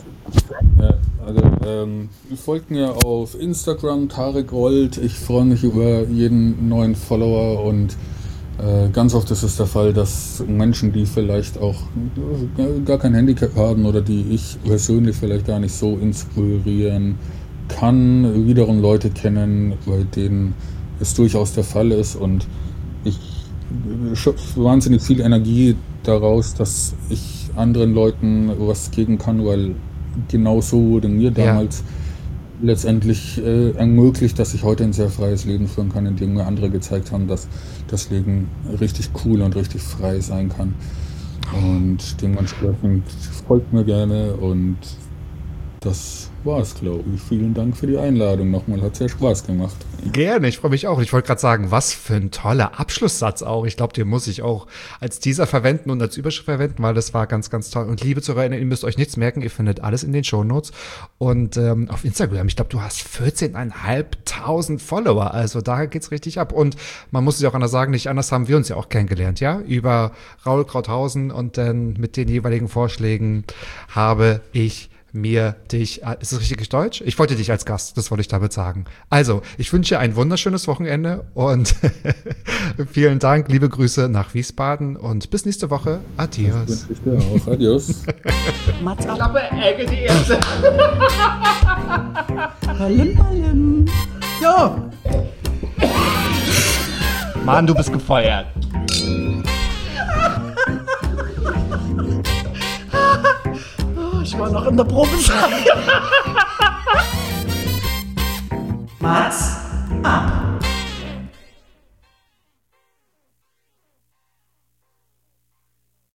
Folgt mir auf Instagram, Tarek Gold. Ich freue mich über jeden neuen Follower und ganz oft ist es der Fall, dass Menschen, die vielleicht auch gar kein Handicap haben oder die ich persönlich vielleicht gar nicht so inspirieren kann, wiederum Leute kennen, bei denen es durchaus der Fall ist und ich schöpfe wahnsinnig viel Energie daraus, dass ich anderen Leuten was geben kann, weil genau so wurde mir damals letztendlich ermöglicht, dass ich heute ein sehr freies Leben führen kann, indem mir andere gezeigt haben, dass das Leben richtig cool und richtig frei sein kann. Und dementsprechend folgt mir gerne und das war's, glaube ich. Vielen Dank für die Einladung nochmal, hat sehr Spaß gemacht. Gerne, ich freue mich auch. Ich wollte gerade sagen, was für ein toller Abschlusssatz auch. Ich glaube, den muss ich auch als Teaser verwenden und als Überschrift verwenden, weil das war ganz, ganz toll. Und liebe ZuhörerInnen, ihr müsst euch nichts merken, ihr findet alles in den Shownotes. Und auf Instagram, ich glaube, du hast 14.500 Follower, also da geht's richtig ab. Und man muss es ja auch anders sagen, nicht anders haben wir uns ja auch kennengelernt, ja? Über Raul Krauthausen und dann mit den jeweiligen Vorschlägen habe ich ist das richtig Deutsch? Ich wollte dich als Gast, das wollte ich damit sagen. Also, ich wünsche ein wunderschönes Wochenende und vielen Dank, liebe Grüße nach Wiesbaden und bis nächste Woche. Adios. Das wünsche ich dir auch. Adios. Mats ab. Klappe, Ecke, die erste. Palim. So. Mann, du bist gefeuert. Ich war noch in der Probezeit. Mats